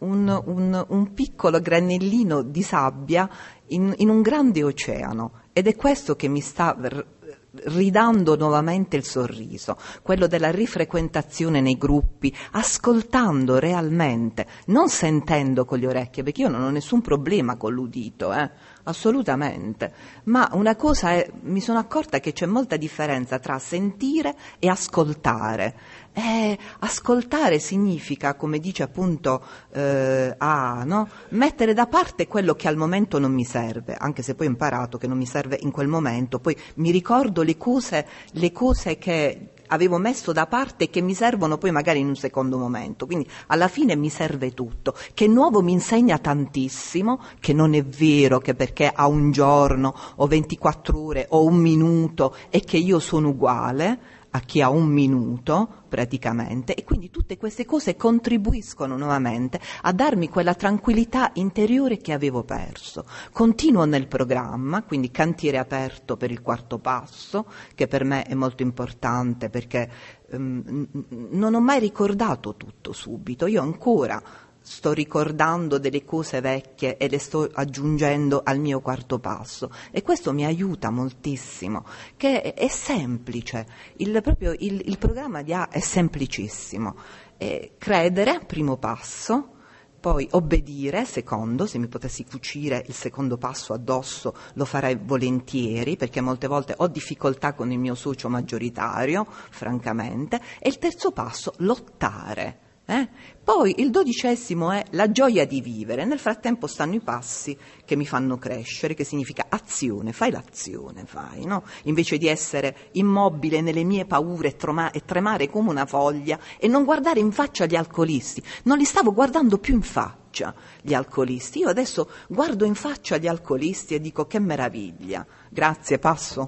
[SPEAKER 8] un piccolo granellino di sabbia in un grande oceano, ed è questo che mi sta ridando nuovamente il sorriso, quello della rifrequentazione nei gruppi, ascoltando realmente, non sentendo con le orecchie, perché io non ho nessun problema con l'udito, assolutamente, ma una cosa è, mi sono accorta che c'è molta differenza tra sentire e ascoltare. Ascoltare significa, come dice appunto no? Mettere da parte quello che al momento non mi serve, anche se poi ho imparato che non mi serve in quel momento, poi mi ricordo le cose che avevo messo da parte e che mi servono poi magari in un secondo momento, quindi alla fine mi serve tutto, che nuovo mi insegna tantissimo, che non è vero che perché ha un giorno o 24 ore o un minuto e che io sono uguale a chi ha un minuto praticamente, e quindi tutte queste cose contribuiscono nuovamente a darmi quella tranquillità interiore che avevo perso. Continuo nel programma, quindi cantiere aperto per il quarto passo, che per me è molto importante perché non ho mai ricordato tutto subito, io ancora sto ricordando delle cose vecchie e le sto aggiungendo al mio quarto passo, e questo mi aiuta moltissimo, che è semplice, il programma di A è semplicissimo, credere, primo passo, poi obbedire, secondo, se mi potessi cucire il secondo passo addosso lo farei volentieri, perché molte volte ho difficoltà con il mio socio maggioritario, francamente, e il terzo passo, lottare. Poi il 12° è la gioia di vivere. Nel frattempo stanno i passi che mi fanno crescere, che significa azione, fai l'azione, no? Invece di essere immobile nelle mie paure e tremare come una foglia e non guardare in faccia gli alcolisti. Non li stavo guardando più in faccia gli alcolisti, io adesso guardo in faccia gli alcolisti e dico che meraviglia. Grazie, passo.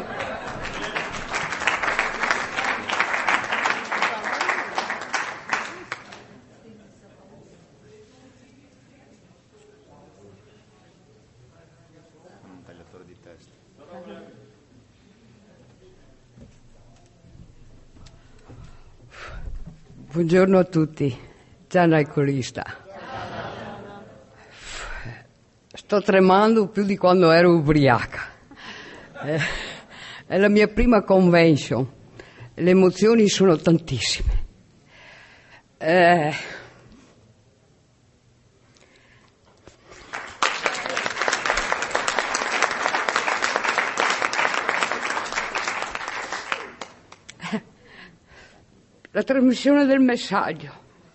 [SPEAKER 9] Buongiorno a tutti, Gianna alcolista. Sto tremando più di quando ero ubriaca. È la mia prima convention, le emozioni sono tantissime. La trasmissione del messaggio.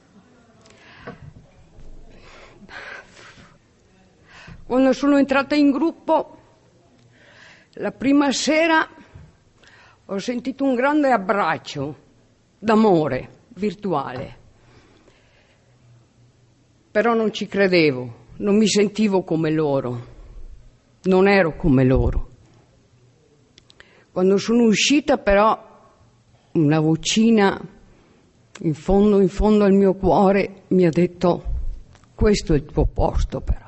[SPEAKER 9] Quando sono entrata in gruppo, la prima sera ho sentito un grande abbraccio d'amore virtuale. Però non ci credevo, non mi sentivo come loro, non ero come loro. Quando sono uscita però, una vocina in fondo al mio cuore mi ha detto: questo è il tuo posto. Però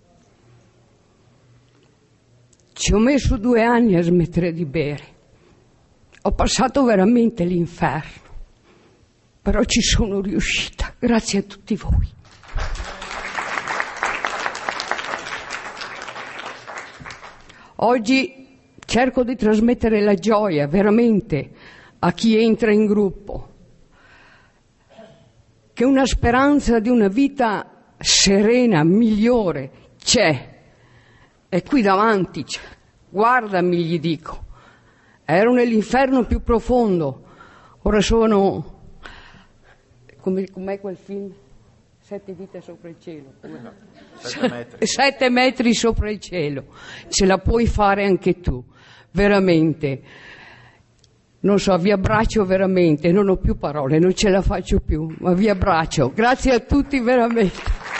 [SPEAKER 9] ci ho messo 2 anni a smettere di bere, ho passato veramente l'inferno, però ci sono riuscita, grazie a tutti voi. Oggi cerco di trasmettere la gioia veramente a chi entra in gruppo, che una speranza di una vita serena, migliore, c'è. E qui davanti c'è. Guardami, gli dico. Ero nell'inferno più profondo. Ora sono... Com'è quel film? 7 vite sopra il cielo.
[SPEAKER 2] 7 metri.
[SPEAKER 9] 7 metri sopra il cielo. Ce la puoi fare anche tu. Veramente. Non so, vi abbraccio veramente, non ho più parole, non ce la faccio più, ma vi abbraccio. Grazie a tutti veramente.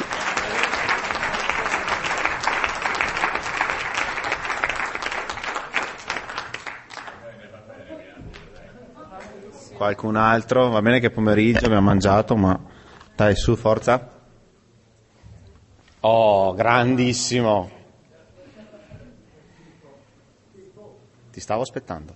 [SPEAKER 2] Qualcun altro? Va bene che pomeriggio abbiamo mangiato, ma dai, su, forza. Oh, grandissimo. Ti stavo aspettando.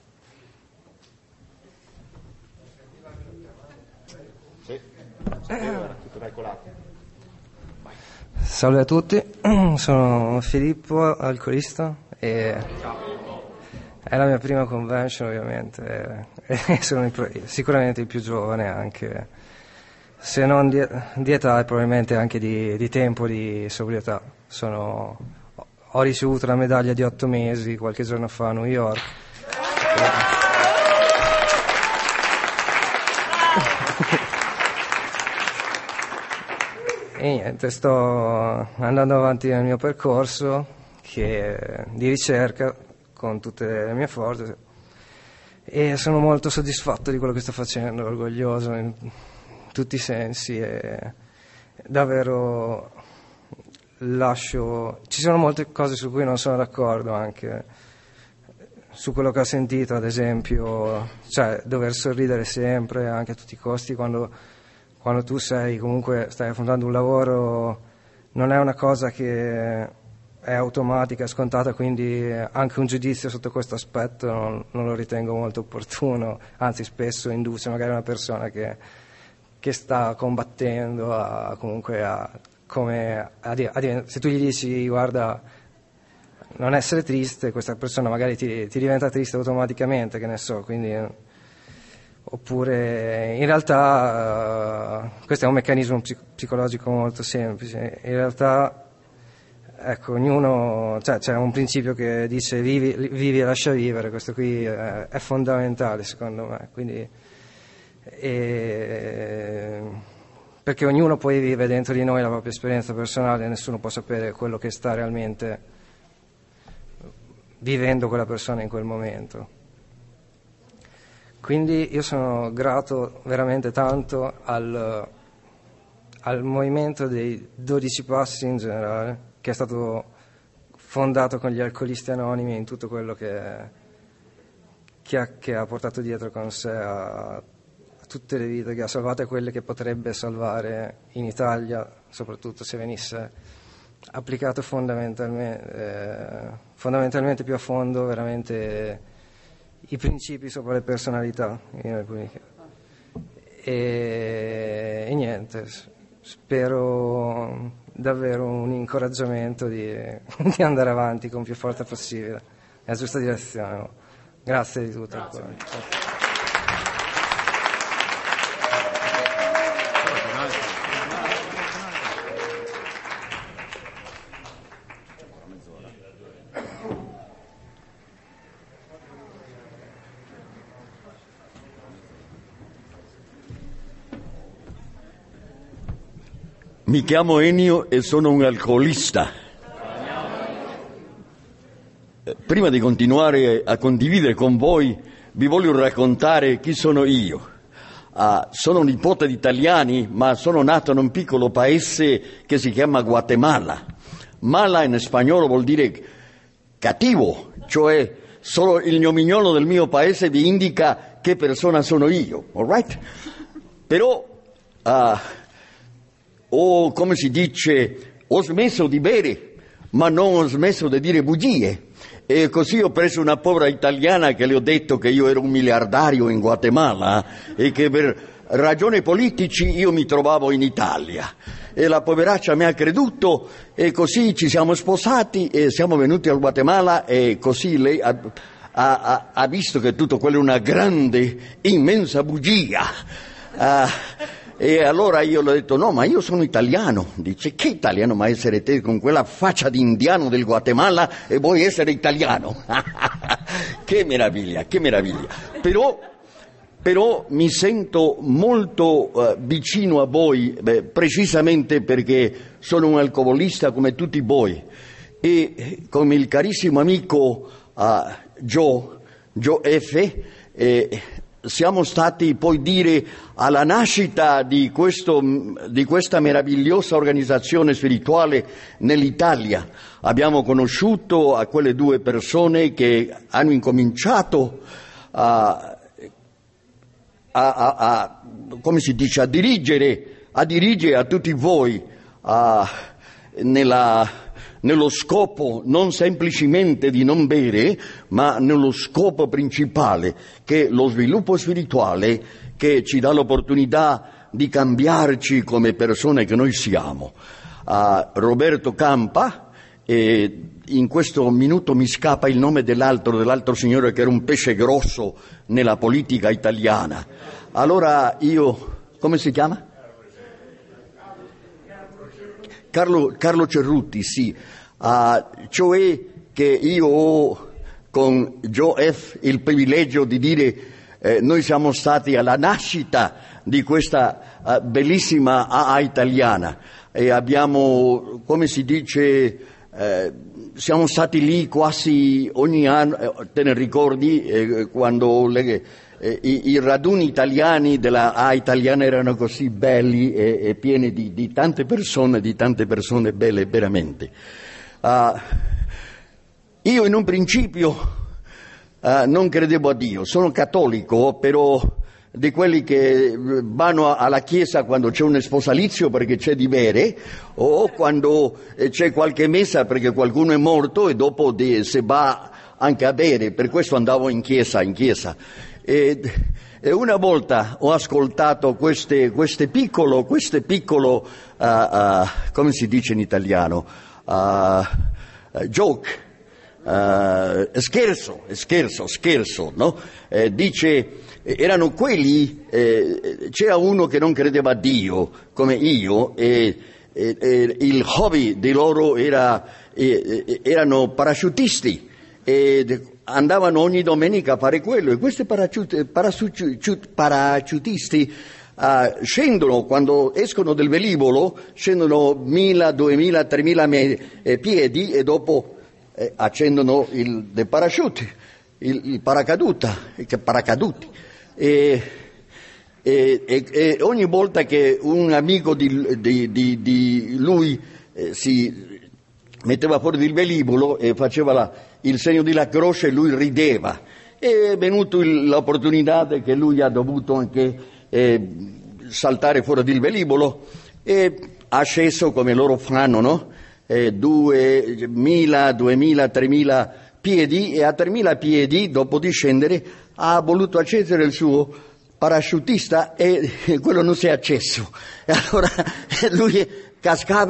[SPEAKER 2] Sì. Tutto dai colato.
[SPEAKER 10] Salve a tutti, sono Filippo, alcolista, e è la mia prima convention ovviamente, e sono sicuramente il più giovane anche, se non di età e probabilmente anche di tempo di sobrietà. Ho ricevuto la medaglia di 8 mesi qualche giorno fa a New York. E niente, sto andando avanti nel mio percorso di ricerca con tutte le mie forze e sono molto soddisfatto di quello che sto facendo, orgoglioso in tutti i sensi e davvero ci sono molte cose su cui non sono d'accordo, anche su quello che ho sentito, ad esempio, cioè dover sorridere sempre anche a tutti i costi quando tu stai affrontando un lavoro, non è una cosa che è automatica, scontata, quindi anche un giudizio sotto questo aspetto non lo ritengo molto opportuno, anzi spesso induce magari una persona che sta combattendo se tu gli dici guarda non essere triste, questa persona magari ti diventa triste automaticamente, che ne so, quindi oppure in realtà questo è un meccanismo psicologico molto semplice. In realtà ecco, ognuno, cioè c'è un principio che dice vivi e lascia vivere, questo qui è fondamentale secondo me, quindi perché ognuno poi vive dentro di noi la propria esperienza personale e nessuno può sapere quello che sta realmente vivendo quella persona in quel momento. Quindi io sono grato veramente tanto al movimento dei 12 passi in generale, che è stato fondato con gli alcolisti anonimi in tutto quello che ha portato dietro con sé a tutte le vite che ha salvato e quelle che potrebbe salvare in Italia, soprattutto se venisse applicato fondamentalmente più a fondo veramente i principi sopra le personalità in alcuni casi. E niente, spero davvero un incoraggiamento di andare avanti con più forza possibile nella giusta direzione. Grazie di tutto. Grazie.
[SPEAKER 11] Mi chiamo Ennio e sono un alcolista. Prima di continuare a condividere con voi, vi voglio raccontare chi sono io. Sono nipote di italiani, ma sono nato in un piccolo paese che si chiama Guatemala. Mala in spagnolo vuol dire cattivo, cioè solo il nomignolo del mio paese vi indica che persona sono io, all right? Però come si dice, ho smesso di bere, ma non ho smesso di dire bugie. E così ho preso una povera italiana che le ho detto che io ero un miliardario in Guatemala e che per ragioni politici io mi trovavo in Italia. E la poveraccia mi ha creduto e così ci siamo sposati e siamo venuti al Guatemala e così lei ha visto che tutto quello è una grande, immensa bugia. E allora io le ho detto, no, ma io sono italiano. Dice, che italiano? Ma essere te con quella faccia di indiano del Guatemala e vuoi essere italiano? Che meraviglia, che meraviglia. Però mi sento molto vicino a voi, precisamente perché sono un alcolista come tutti voi. E come il carissimo amico Joe F., siamo stati, puoi dire, alla nascita di questa meravigliosa organizzazione spirituale nell'Italia. Abbiamo conosciuto a quelle due persone che hanno incominciato come si dice, a dirigere a tutti voi nello scopo non semplicemente di non bere, ma nello scopo principale, che è lo sviluppo spirituale, che ci dà l'opportunità di cambiarci come persone che noi siamo. Roberto Campa, e in questo minuto mi scappa il nome dell'altro signore che era un pesce grosso nella politica italiana. Allora come si chiama? Carlo Cerruti, sì. Cioè che io ho con Joe F. il privilegio di dire noi siamo stati alla nascita di questa bellissima AA italiana e abbiamo, come si dice, siamo stati lì quasi ogni anno, te ne ricordi, quando i raduni italiani della AA italiana erano così belli e pieni di tante persone belle veramente. Io in un principio non credevo a Dio, sono cattolico, però di quelli che vanno alla chiesa quando c'è un sposalizio perché c'è di bere, o quando c'è qualche messa perché qualcuno è morto e dopo si va anche a bere, per questo andavo in chiesa. E una volta ho ascoltato queste piccolo, come si dice in italiano, joke, scherzo, no? Dice, erano quelli, c'era uno che non credeva a Dio, come io, e il hobby di loro erano paracutisti, e andavano ogni domenica a fare quello, e questi paracutisti scendono, quando escono del velivolo, scendono 1.000, 2.000, 3.000 piedi e dopo accendono il parachute, il paracaduti. E ogni volta che un amico di lui si metteva fuori del velivolo e faceva il segno della croce, lui rideva. E è venuto l'opportunità che lui ha dovuto anche saltare fuori del velivolo e ha sceso come loro fanno, no? 2.000, 2.000, 3.000 piedi, e a 3.000 piedi, dopo di scendere, ha voluto accendere il suo paracutista e quello non si è acceso. E allora lui cascava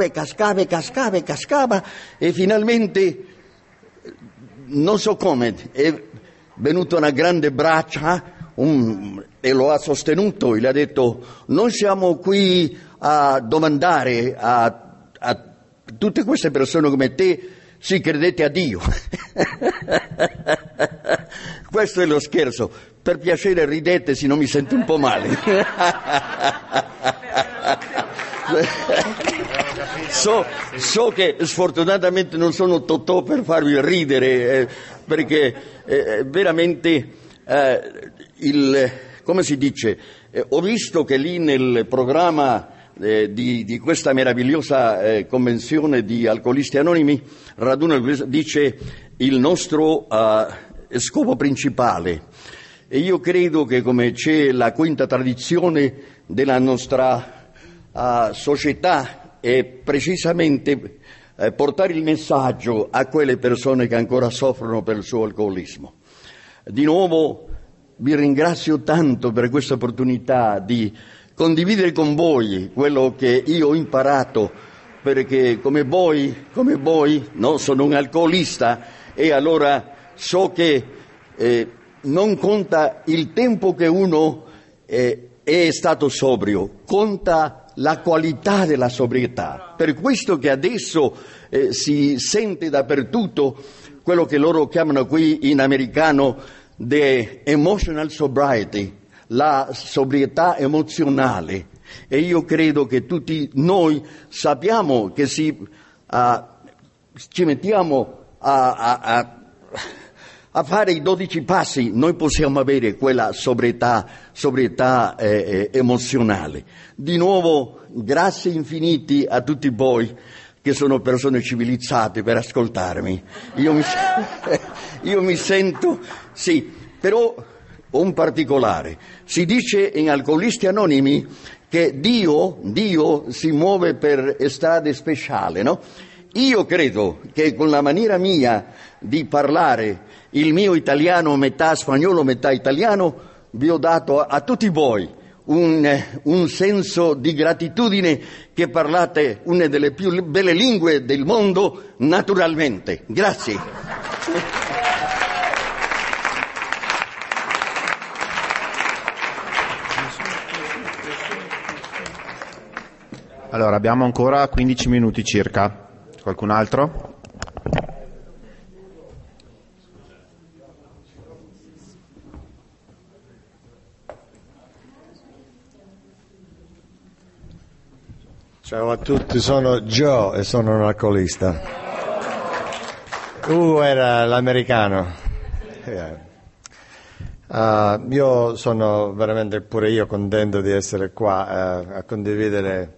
[SPEAKER 11] e finalmente, non so come, è venuta una grande braccia e lo ha sostenuto e gli ha detto: non siamo qui a domandare a tutte queste persone come te se credete a Dio. Questo è lo scherzo. Per piacere ridete, se non mi sento un po' male. So che sfortunatamente non sono Totò per farvi ridere, perché veramente come si dice, ho visto che lì nel programma di questa meravigliosa convenzione di Alcolisti Anonimi, raduno dice il nostro scopo principale, e io credo che come c'è la quinta tradizione della nostra società è precisamente portare il messaggio a quelle persone che ancora soffrono per il suo alcolismo. Di nuovo vi ringrazio tanto per questa opportunità di condividere con voi quello che io ho imparato, perché come voi, no, sono un alcolista e allora so che non conta il tempo che uno è stato sobrio, conta la qualità della sobrietà. Per questo che adesso si sente dappertutto quello che loro chiamano qui in americano the emotional sobriety, la sobrietà emozionale, e io credo che tutti noi sappiamo che ci mettiamo a a fare i 12 passi noi possiamo avere quella sobrietà emozionale. Di nuovo, grazie infiniti a tutti voi che sono persone civilizzate per ascoltarmi. Io mi sento, sì, però un particolare. Si dice in Alcolisti Anonimi che Dio si muove per strade speciali, no? Io credo che con la maniera mia di parlare, il mio italiano metà spagnolo, metà italiano, vi ho dato a tutti voi un senso di gratitudine che parlate una delle più belle lingue del mondo naturalmente. Grazie.
[SPEAKER 2] Allora, abbiamo ancora 15 minuti circa. Qualcun altro?
[SPEAKER 12] Ciao a tutti, sono Joe e sono un alcolista. Era l'americano. Io sono veramente pure io contento di essere qua a condividere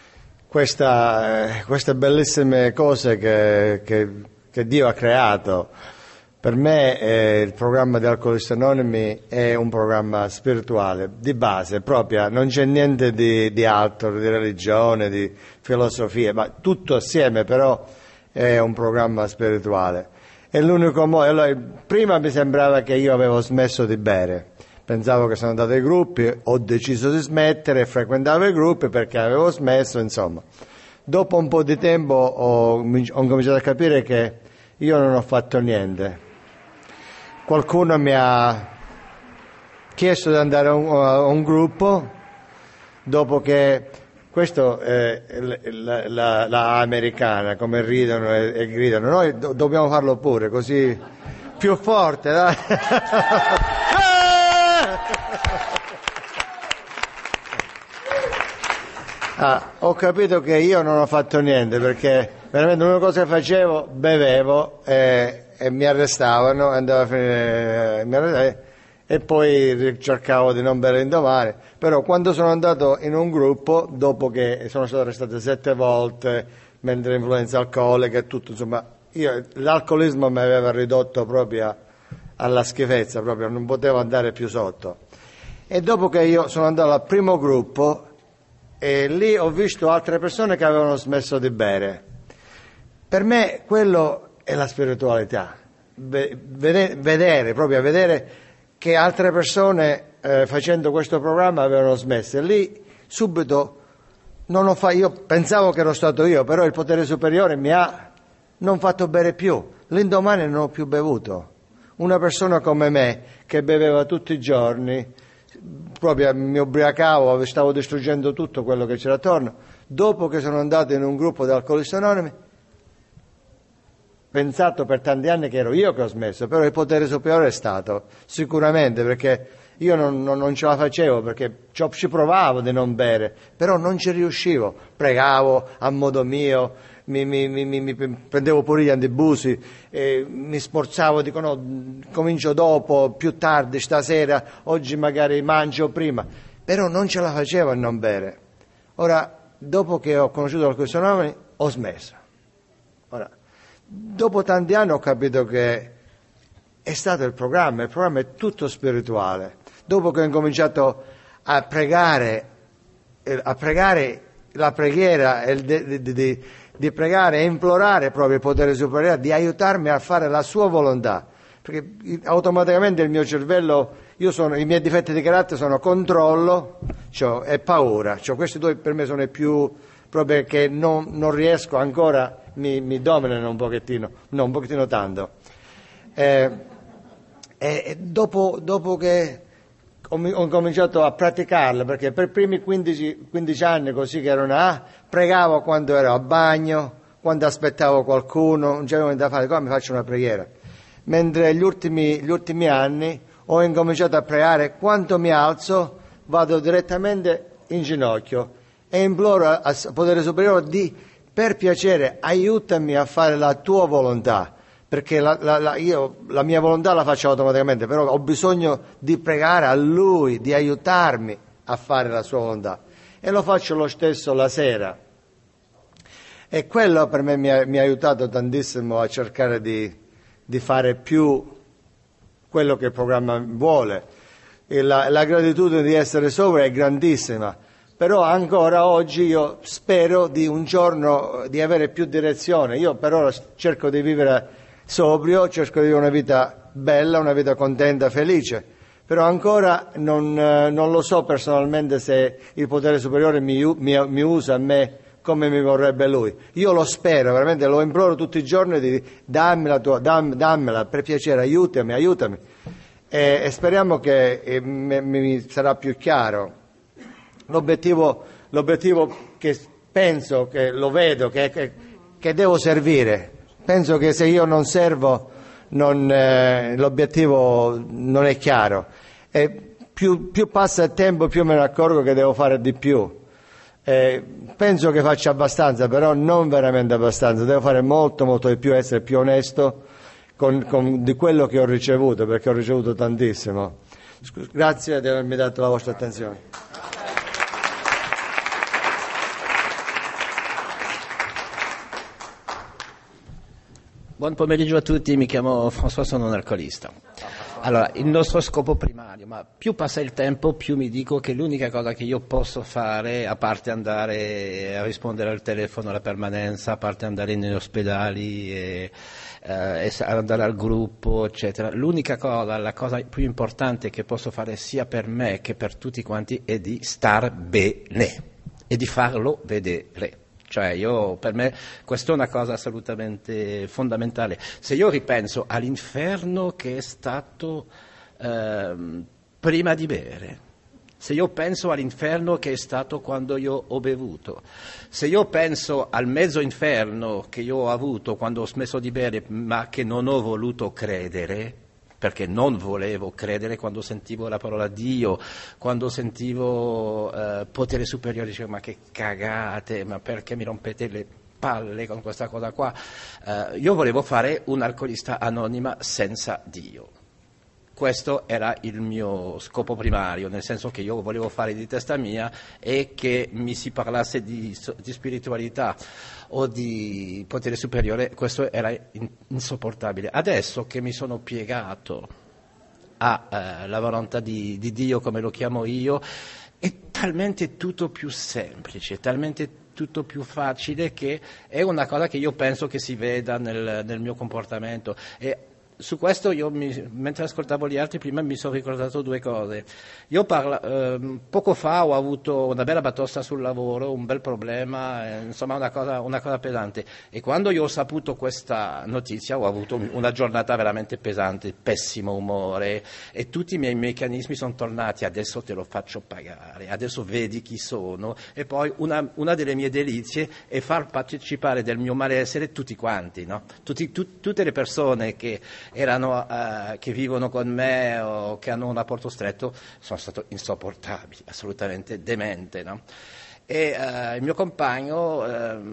[SPEAKER 12] queste bellissime cose che Dio ha creato. Per me il programma di Alcolisti Anonimi è un programma spirituale, di base, propria, non c'è niente di altro, di religione, di filosofia, ma tutto assieme però è un programma spirituale. È l'unico modo. Allora, prima mi sembrava che io avevo smesso di bere, pensavo che sono andato ai gruppi, ho deciso di smettere, frequentavo i gruppi perché avevo smesso, insomma. Dopo un po' di tempo ho cominciato a capire che io non ho fatto niente. Qualcuno mi ha chiesto di andare a un gruppo, dopo che questo è la americana, come ridono e gridano, noi dobbiamo farlo pure, così più forte, dai. Ho capito che io non ho fatto niente, perché veramente l'unica cosa che facevo, bevevo e mi arrestavano, andavo a finire, e poi cercavo di non bere indomani. Però quando sono andato in un gruppo, dopo che sono stato arrestato 7 volte, mentre influenza alcolica e tutto, insomma, l'alcolismo mi aveva ridotto proprio alla schifezza, proprio non potevo andare più sotto. E dopo che io sono andato al primo gruppo, e lì ho visto altre persone che avevano smesso di bere. Per me quello è la spiritualità, vedere che altre persone facendo questo programma avevano smesso. E lì subito io pensavo che ero stato io, però il potere superiore mi ha non fatto bere più. L'indomani non ho più bevuto. Una persona come me che beveva tutti i giorni, proprio mi ubriacavo, stavo distruggendo tutto quello che c'era attorno. Dopo che sono andato in un gruppo di Alcolisti Anonimi, pensato per tanti anni che ero io che ho smesso, però il potere superiore è stato, sicuramente, perché io non ce la facevo, perché ci provavo di non bere, però non ci riuscivo, pregavo a modo mio, mi prendevo pure gli antibusi, mi sforzavo, dico no, comincio dopo, più tardi, stasera, oggi magari mangio prima, però non ce la facevo a non bere. Ora, dopo che ho conosciuto Alcolisti Anonimi, ho smesso. Ora, dopo tanti anni ho capito che è stato il programma è tutto spirituale. Dopo che ho incominciato a pregare la preghiera, di pregare e implorare proprio il potere superiore di aiutarmi a fare la sua volontà, perché automaticamente il mio cervello, i miei difetti di carattere sono controllo e paura, questi due per me sono i più proprio che non riesco ancora, mi dominano un pochettino tanto. E dopo che ho cominciato a praticarla, perché per i primi 15 anni così che ero pregavo quando ero a bagno, quando aspettavo qualcuno, non c'avevo niente da fare, come mi faccio una preghiera. Mentre gli ultimi anni ho incominciato a pregare, quando mi alzo vado direttamente in ginocchio e imploro al potere superiore per piacere aiutami a fare la tua volontà, perché io la mia volontà la faccio automaticamente, però ho bisogno di pregare a Lui, di aiutarmi a fare la sua volontà, e lo faccio lo stesso la sera. E quello per me mi ha aiutato tantissimo a cercare di fare più quello che il programma vuole. E la gratitudine di essere sobrio è grandissima, però ancora oggi io spero di un giorno di avere più direzione. Io per ora cerco di vivere sobrio, cerco di vivere una vita bella, una vita contenta, felice, però ancora non lo so personalmente se il potere superiore mi usa a me come mi vorrebbe Lui. Io lo spero, veramente lo imploro tutti i giorni di dammela, per piacere, aiutami. E speriamo che mi sarà più chiaro. L'obiettivo che penso, che lo vedo, che devo servire. Penso che se io non servo, l'obiettivo non è chiaro. E più passa il tempo, più me ne accorgo che devo fare di più. Penso che faccia abbastanza, però non veramente abbastanza. Devo fare molto, molto di più, essere più onesto di quello che ho ricevuto, perché ho ricevuto tantissimo. Grazie di avermi dato la vostra attenzione.
[SPEAKER 13] Buon pomeriggio a tutti, mi chiamo François, sono un alcolista. Allora, il nostro scopo primario, ma più passa il tempo più mi dico che l'unica cosa che io posso fare, a parte andare a rispondere al telefono alla permanenza, a parte andare negli ospedali e andare al gruppo, eccetera, l'unica cosa, la cosa più importante che posso fare sia per me che per tutti quanti è di star bene e di farlo vedere. Cioè per me questa è una cosa assolutamente fondamentale. Se io ripenso all'inferno che è stato prima di bere, se io penso all'inferno che è stato quando io ho bevuto, se io penso al mezzo inferno che io ho avuto quando ho smesso di bere ma che non ho voluto credere, perché non volevo credere quando sentivo la parola Dio, quando sentivo potere superiore, dicevo ma che cagate, ma perché mi rompete le palle con questa cosa qua? Io volevo fare un'alcolista anonima senza Dio. Questo era il mio scopo primario, nel senso che io volevo fare di testa mia e che mi si parlasse di spiritualità o di potere superiore, questo era insopportabile. Adesso che mi sono piegato alla volontà di Dio, come lo chiamo io, è talmente tutto più semplice, talmente tutto più facile, che è una cosa che io penso che si veda nel mio comportamento. E su questo mentre ascoltavo gli altri prima mi sono ricordato due cose. Io poco fa ho avuto una bella batosta sul lavoro, un bel problema, insomma una cosa pesante, e quando io ho saputo questa notizia ho avuto una giornata veramente pesante, pessimo umore, e tutti i miei meccanismi sono tornati: adesso te lo faccio pagare, adesso vedi chi sono. E poi una delle mie delizie è far partecipare del mio malessere tutti quanti, no? Tutte le persone che vivono con me o che hanno un rapporto stretto sono stato insopportabili, assolutamente demente, no? E il mio compagno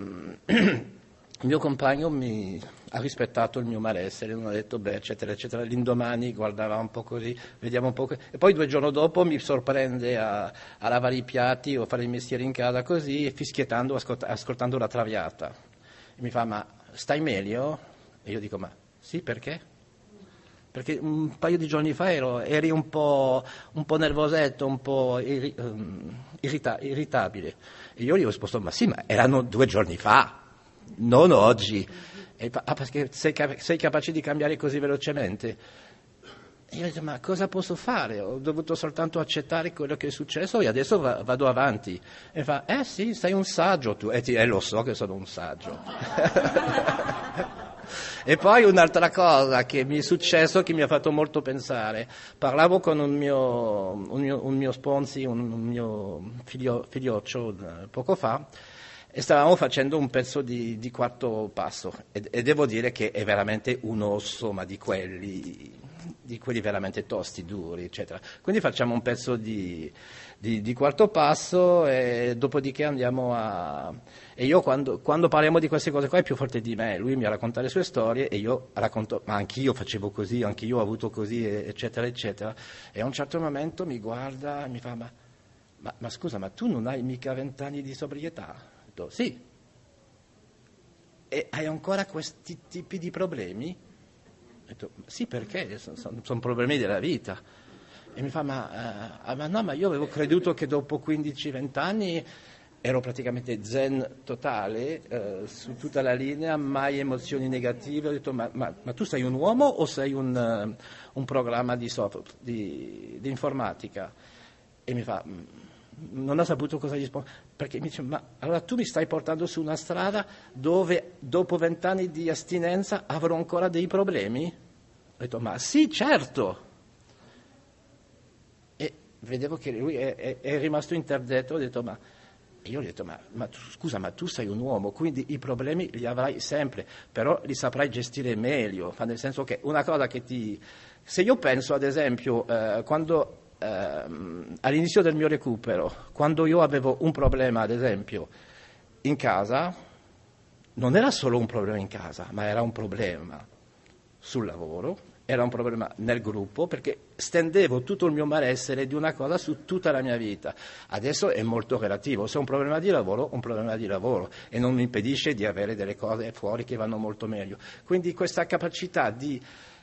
[SPEAKER 13] mi ha rispettato il mio malessere, non ha detto beh, eccetera eccetera. L'indomani guardava un po' così, vediamo un po', e poi 2 giorni dopo mi sorprende a lavare i piatti o fare i mestieri in casa così, fischiettando, ascoltando la Traviata, e mi fa: ma stai meglio? E io dico: ma sì, perché? Perché un paio di giorni fa eri un po' nervosetto, un po' irritabile. E io gli ho risposto: ma sì, ma erano 2 giorni fa, non oggi. E perché sei capace di cambiare così velocemente? E io ho detto: ma cosa posso fare? Ho dovuto soltanto accettare quello che è successo e adesso vado avanti. E fa: sì, sei un saggio tu. E lo so che sono un saggio. E poi un'altra cosa che mi è successo, che mi ha fatto molto pensare: parlavo con un mio sponsi, un mio figlioccio poco fa, e stavamo facendo un pezzo di quarto passo, e devo dire che è veramente un osso, ma di quelli di quelli veramente tosti, duri, eccetera. Quindi facciamo un pezzo di quarto passo e dopodiché andiamo a... E io quando parliamo di queste cose qua è più forte di me, lui mi racconta le sue storie e io racconto, ma anch'io facevo così, anch'io ho avuto così, eccetera, eccetera. E a un certo momento mi guarda e mi fa, ma scusa, ma tu non hai mica 20 anni di sobrietà? Ho detto, sì. E hai ancora questi tipi di problemi? Ho detto, sì, perché? Sono problemi della vita. E mi fa, ma no, ma io avevo creduto che dopo 15-20 anni ero praticamente zen totale, su tutta la linea, mai emozioni negative. Ho detto, ma tu sei un uomo o sei un programma di informatica? E mi fa, non ha saputo cosa rispondere, perché mi dice, ma allora tu mi stai portando su una strada dove dopo 20 anni di astinenza avrò ancora dei problemi? Ho detto, ma sì, certo. E vedevo che lui è rimasto interdetto. Ho detto, e io gli ho detto, ma scusa, ma tu sei un uomo, quindi i problemi li avrai sempre, però li saprai gestire meglio, nel senso che una cosa che se io penso ad esempio quando all'inizio del mio recupero, quando io avevo un problema ad esempio in casa, non era solo un problema in casa, ma era un problema sul lavoro, era un problema nel gruppo, perché stendevo tutto il mio malessere di una cosa su tutta la mia vita. Adesso è molto relativo, se è un problema di lavoro e non mi impedisce di avere delle cose fuori che vanno molto meglio. Quindi questa capacità di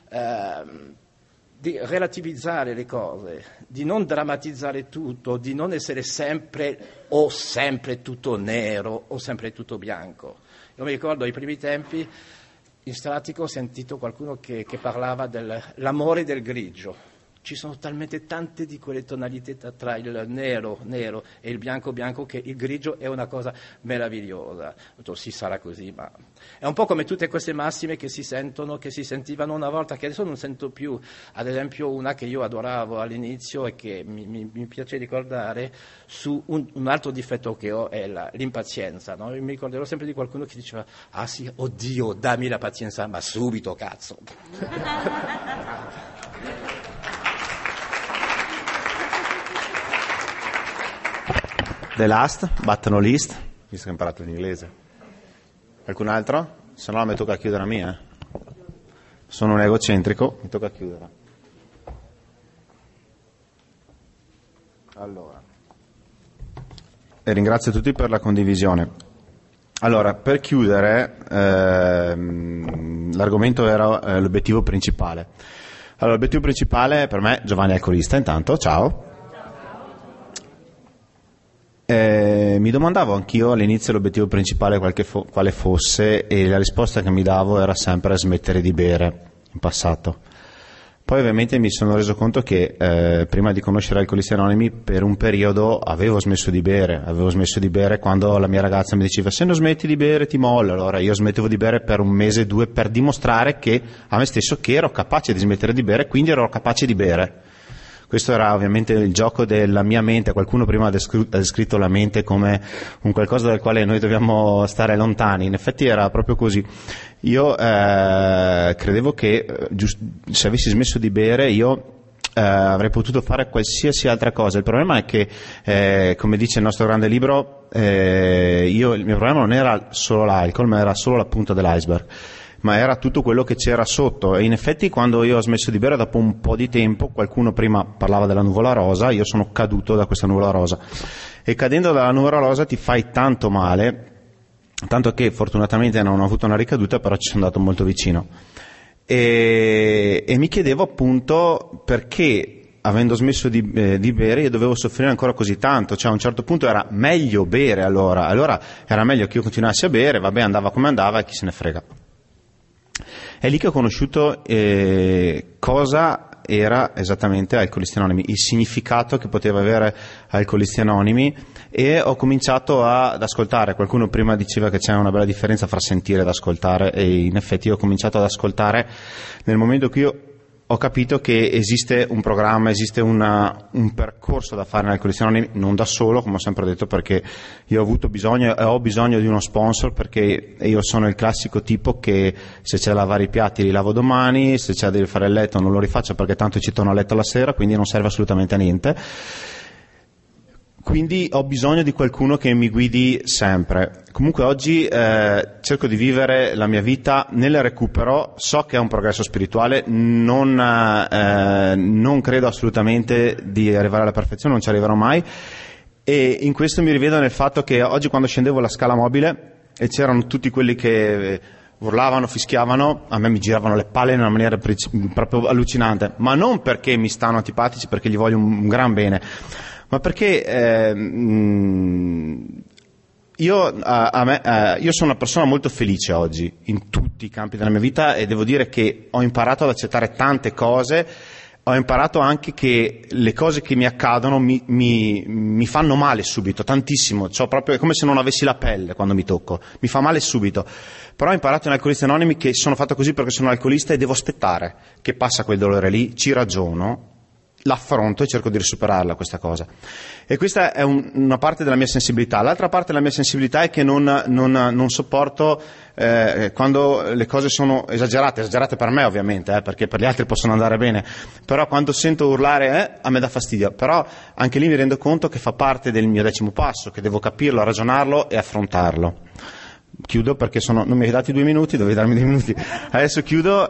[SPEAKER 13] relativizzare le cose, di non drammatizzare tutto, di non essere sempre tutto nero o sempre tutto bianco. Io mi ricordo ai primi tempi in Stratico ho sentito qualcuno che parlava dell'amore del grigio. Ci sono talmente tante di quelle tonalità tra il nero e il bianco che il grigio è una cosa meravigliosa. Sì, sarà così, ma è un po' come tutte queste massime che si sentivano una volta, che adesso non sento più. Ad esempio una che io adoravo all'inizio e che mi piace ricordare su un altro difetto che ho è l'impazienza, no? Mi ricorderò sempre di qualcuno che diceva, ah sì, oddio, dammi la pazienza, ma subito, cazzo.
[SPEAKER 2] The last, but no least, visto che ho imparato l'inglese. Qualcun altro? Se no mi tocca chiudere a me. Sono un egocentrico, mi tocca chiudere. Allora. E ringrazio tutti per la condivisione. Allora, per chiudere, l'argomento era l'obiettivo principale. Allora, l'obiettivo principale per me, Giovanni Alcolista, intanto, ciao. Mi domandavo anch'io all'inizio l'obiettivo principale quale fosse, e la risposta che mi davo era sempre smettere di bere in passato. Poi ovviamente mi sono reso conto che prima di conoscere Alcolisti Anonimi per un periodo avevo smesso di bere quando la mia ragazza mi diceva se non smetti di bere ti molla. Allora io smettevo di bere per un mese, 2, per dimostrare che a me stesso che ero capace di smettere di bere, quindi ero capace di bere. Questo era ovviamente il gioco della mia mente. Qualcuno prima ha descritto la mente come un qualcosa dal quale noi dobbiamo stare lontani. In effetti era proprio così. Io credevo che se avessi smesso di bere io avrei potuto fare qualsiasi altra cosa. Il problema è che, come dice il nostro grande libro, il mio problema non era solo l'alcol, ma era solo la punta dell'iceberg. Ma era tutto quello che c'era sotto, e in effetti quando io ho smesso di bere dopo un po' di tempo, qualcuno prima parlava della nuvola rosa, io sono caduto da questa nuvola rosa, e cadendo dalla nuvola rosa ti fai tanto male, tanto che fortunatamente non ho avuto una ricaduta, però ci sono andato molto vicino, e mi chiedevo appunto perché avendo smesso di bere io dovevo soffrire ancora così tanto. Cioè a un certo punto era meglio bere, allora era meglio che io continuassi a bere, vabbè, andava come andava e chi se ne frega. È lì che ho conosciuto cosa era esattamente Alcolisti Anonimi, il significato che poteva avere Alcolisti Anonimi, e ho cominciato ad ascoltare. Qualcuno prima diceva che c'è una bella differenza fra sentire ed ascoltare, e in effetti ho cominciato ad ascoltare nel momento che io ho capito che esiste un programma, esiste un percorso da fare nell'Alcolisti Anonimi, non da solo, come ho sempre detto, perché io ho bisogno di uno sponsor, perché io sono il classico tipo che se c'è da lavare i piatti li lavo domani, se c'è da rifare il letto non lo rifaccio perché tanto ci torno a letto la sera, quindi non serve assolutamente a niente. Quindi ho bisogno di qualcuno che mi guidi sempre. Comunque oggi cerco di vivere la mia vita nel recupero, so che è un progresso spirituale, non credo assolutamente di arrivare alla perfezione, non ci arriverò mai, e in questo mi rivedo nel fatto che oggi quando scendevo la scala mobile e c'erano tutti quelli che urlavano, fischiavano, a me mi giravano le palle in una maniera proprio allucinante, ma non perché mi stanno antipatici, perché gli voglio un gran bene, ma perché io sono una persona molto felice oggi in tutti i campi della mia vita, e devo dire che ho imparato ad accettare tante cose, ho imparato anche che le cose che mi accadono mi fanno male subito, tantissimo, proprio è come se non avessi la pelle quando mi tocco, mi fa male subito, però ho imparato in Alcolisti Anonimi che sono fatto così perché sono alcolista e devo aspettare che passa quel dolore lì, ci ragiono, l'affronto e cerco di superarla questa cosa. E questa è una parte della mia sensibilità. L'altra parte della mia sensibilità è che non sopporto quando le cose sono esagerate per me ovviamente, perché per gli altri possono andare bene, però quando sento urlare a me dà fastidio, però anche lì mi rendo conto che fa parte del mio 10° passo, che devo capirlo, ragionarlo e affrontarlo. Chiudo perché non mi hai dati 2 minuti, dovevi darmi 2 minuti. Adesso chiudo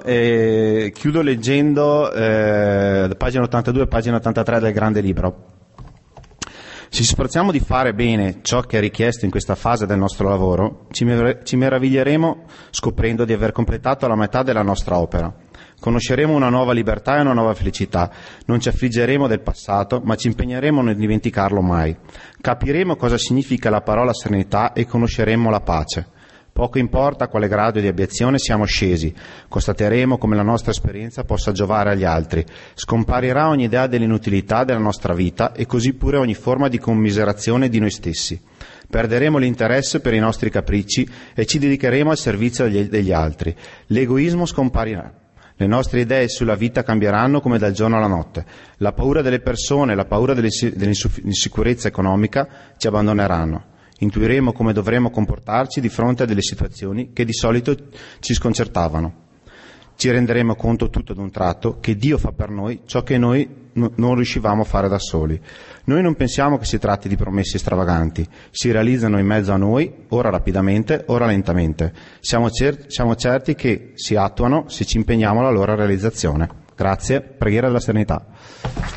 [SPEAKER 2] leggendo pagina 82 e pagina 83 del grande libro. Se ci sforziamo di fare bene ciò che è richiesto in questa fase del nostro lavoro, ci meraviglieremo scoprendo di aver completato la metà della nostra opera. Conosceremo una nuova libertà e una nuova felicità. Non ci affliggeremo del passato, ma ci impegneremo a non dimenticarlo mai. Capiremo cosa significa la parola serenità e conosceremo la pace. Poco importa a quale grado di abiezione siamo scesi, constateremo come la nostra esperienza possa giovare agli altri. Scomparirà ogni idea dell'inutilità della nostra vita e così pure ogni forma di commiserazione di noi stessi. Perderemo l'interesse per i nostri capricci e ci dedicheremo al servizio degli altri. L'egoismo scomparirà. Le nostre idee sulla vita cambieranno come dal giorno alla notte. La paura delle persone, la paura dell'insicurezza economica ci abbandoneranno. Intuiremo come dovremo comportarci di fronte a delle situazioni che di solito ci sconcertavano. Ci renderemo conto tutto d'un tratto che Dio fa per noi ciò che noi non riuscivamo a fare da soli. Noi non pensiamo che si tratti di promesse stravaganti, si realizzano in mezzo a noi, ora rapidamente, ora lentamente. Siamo certi che si attuano se ci impegniamo alla loro realizzazione. Grazie, preghiera della serenità.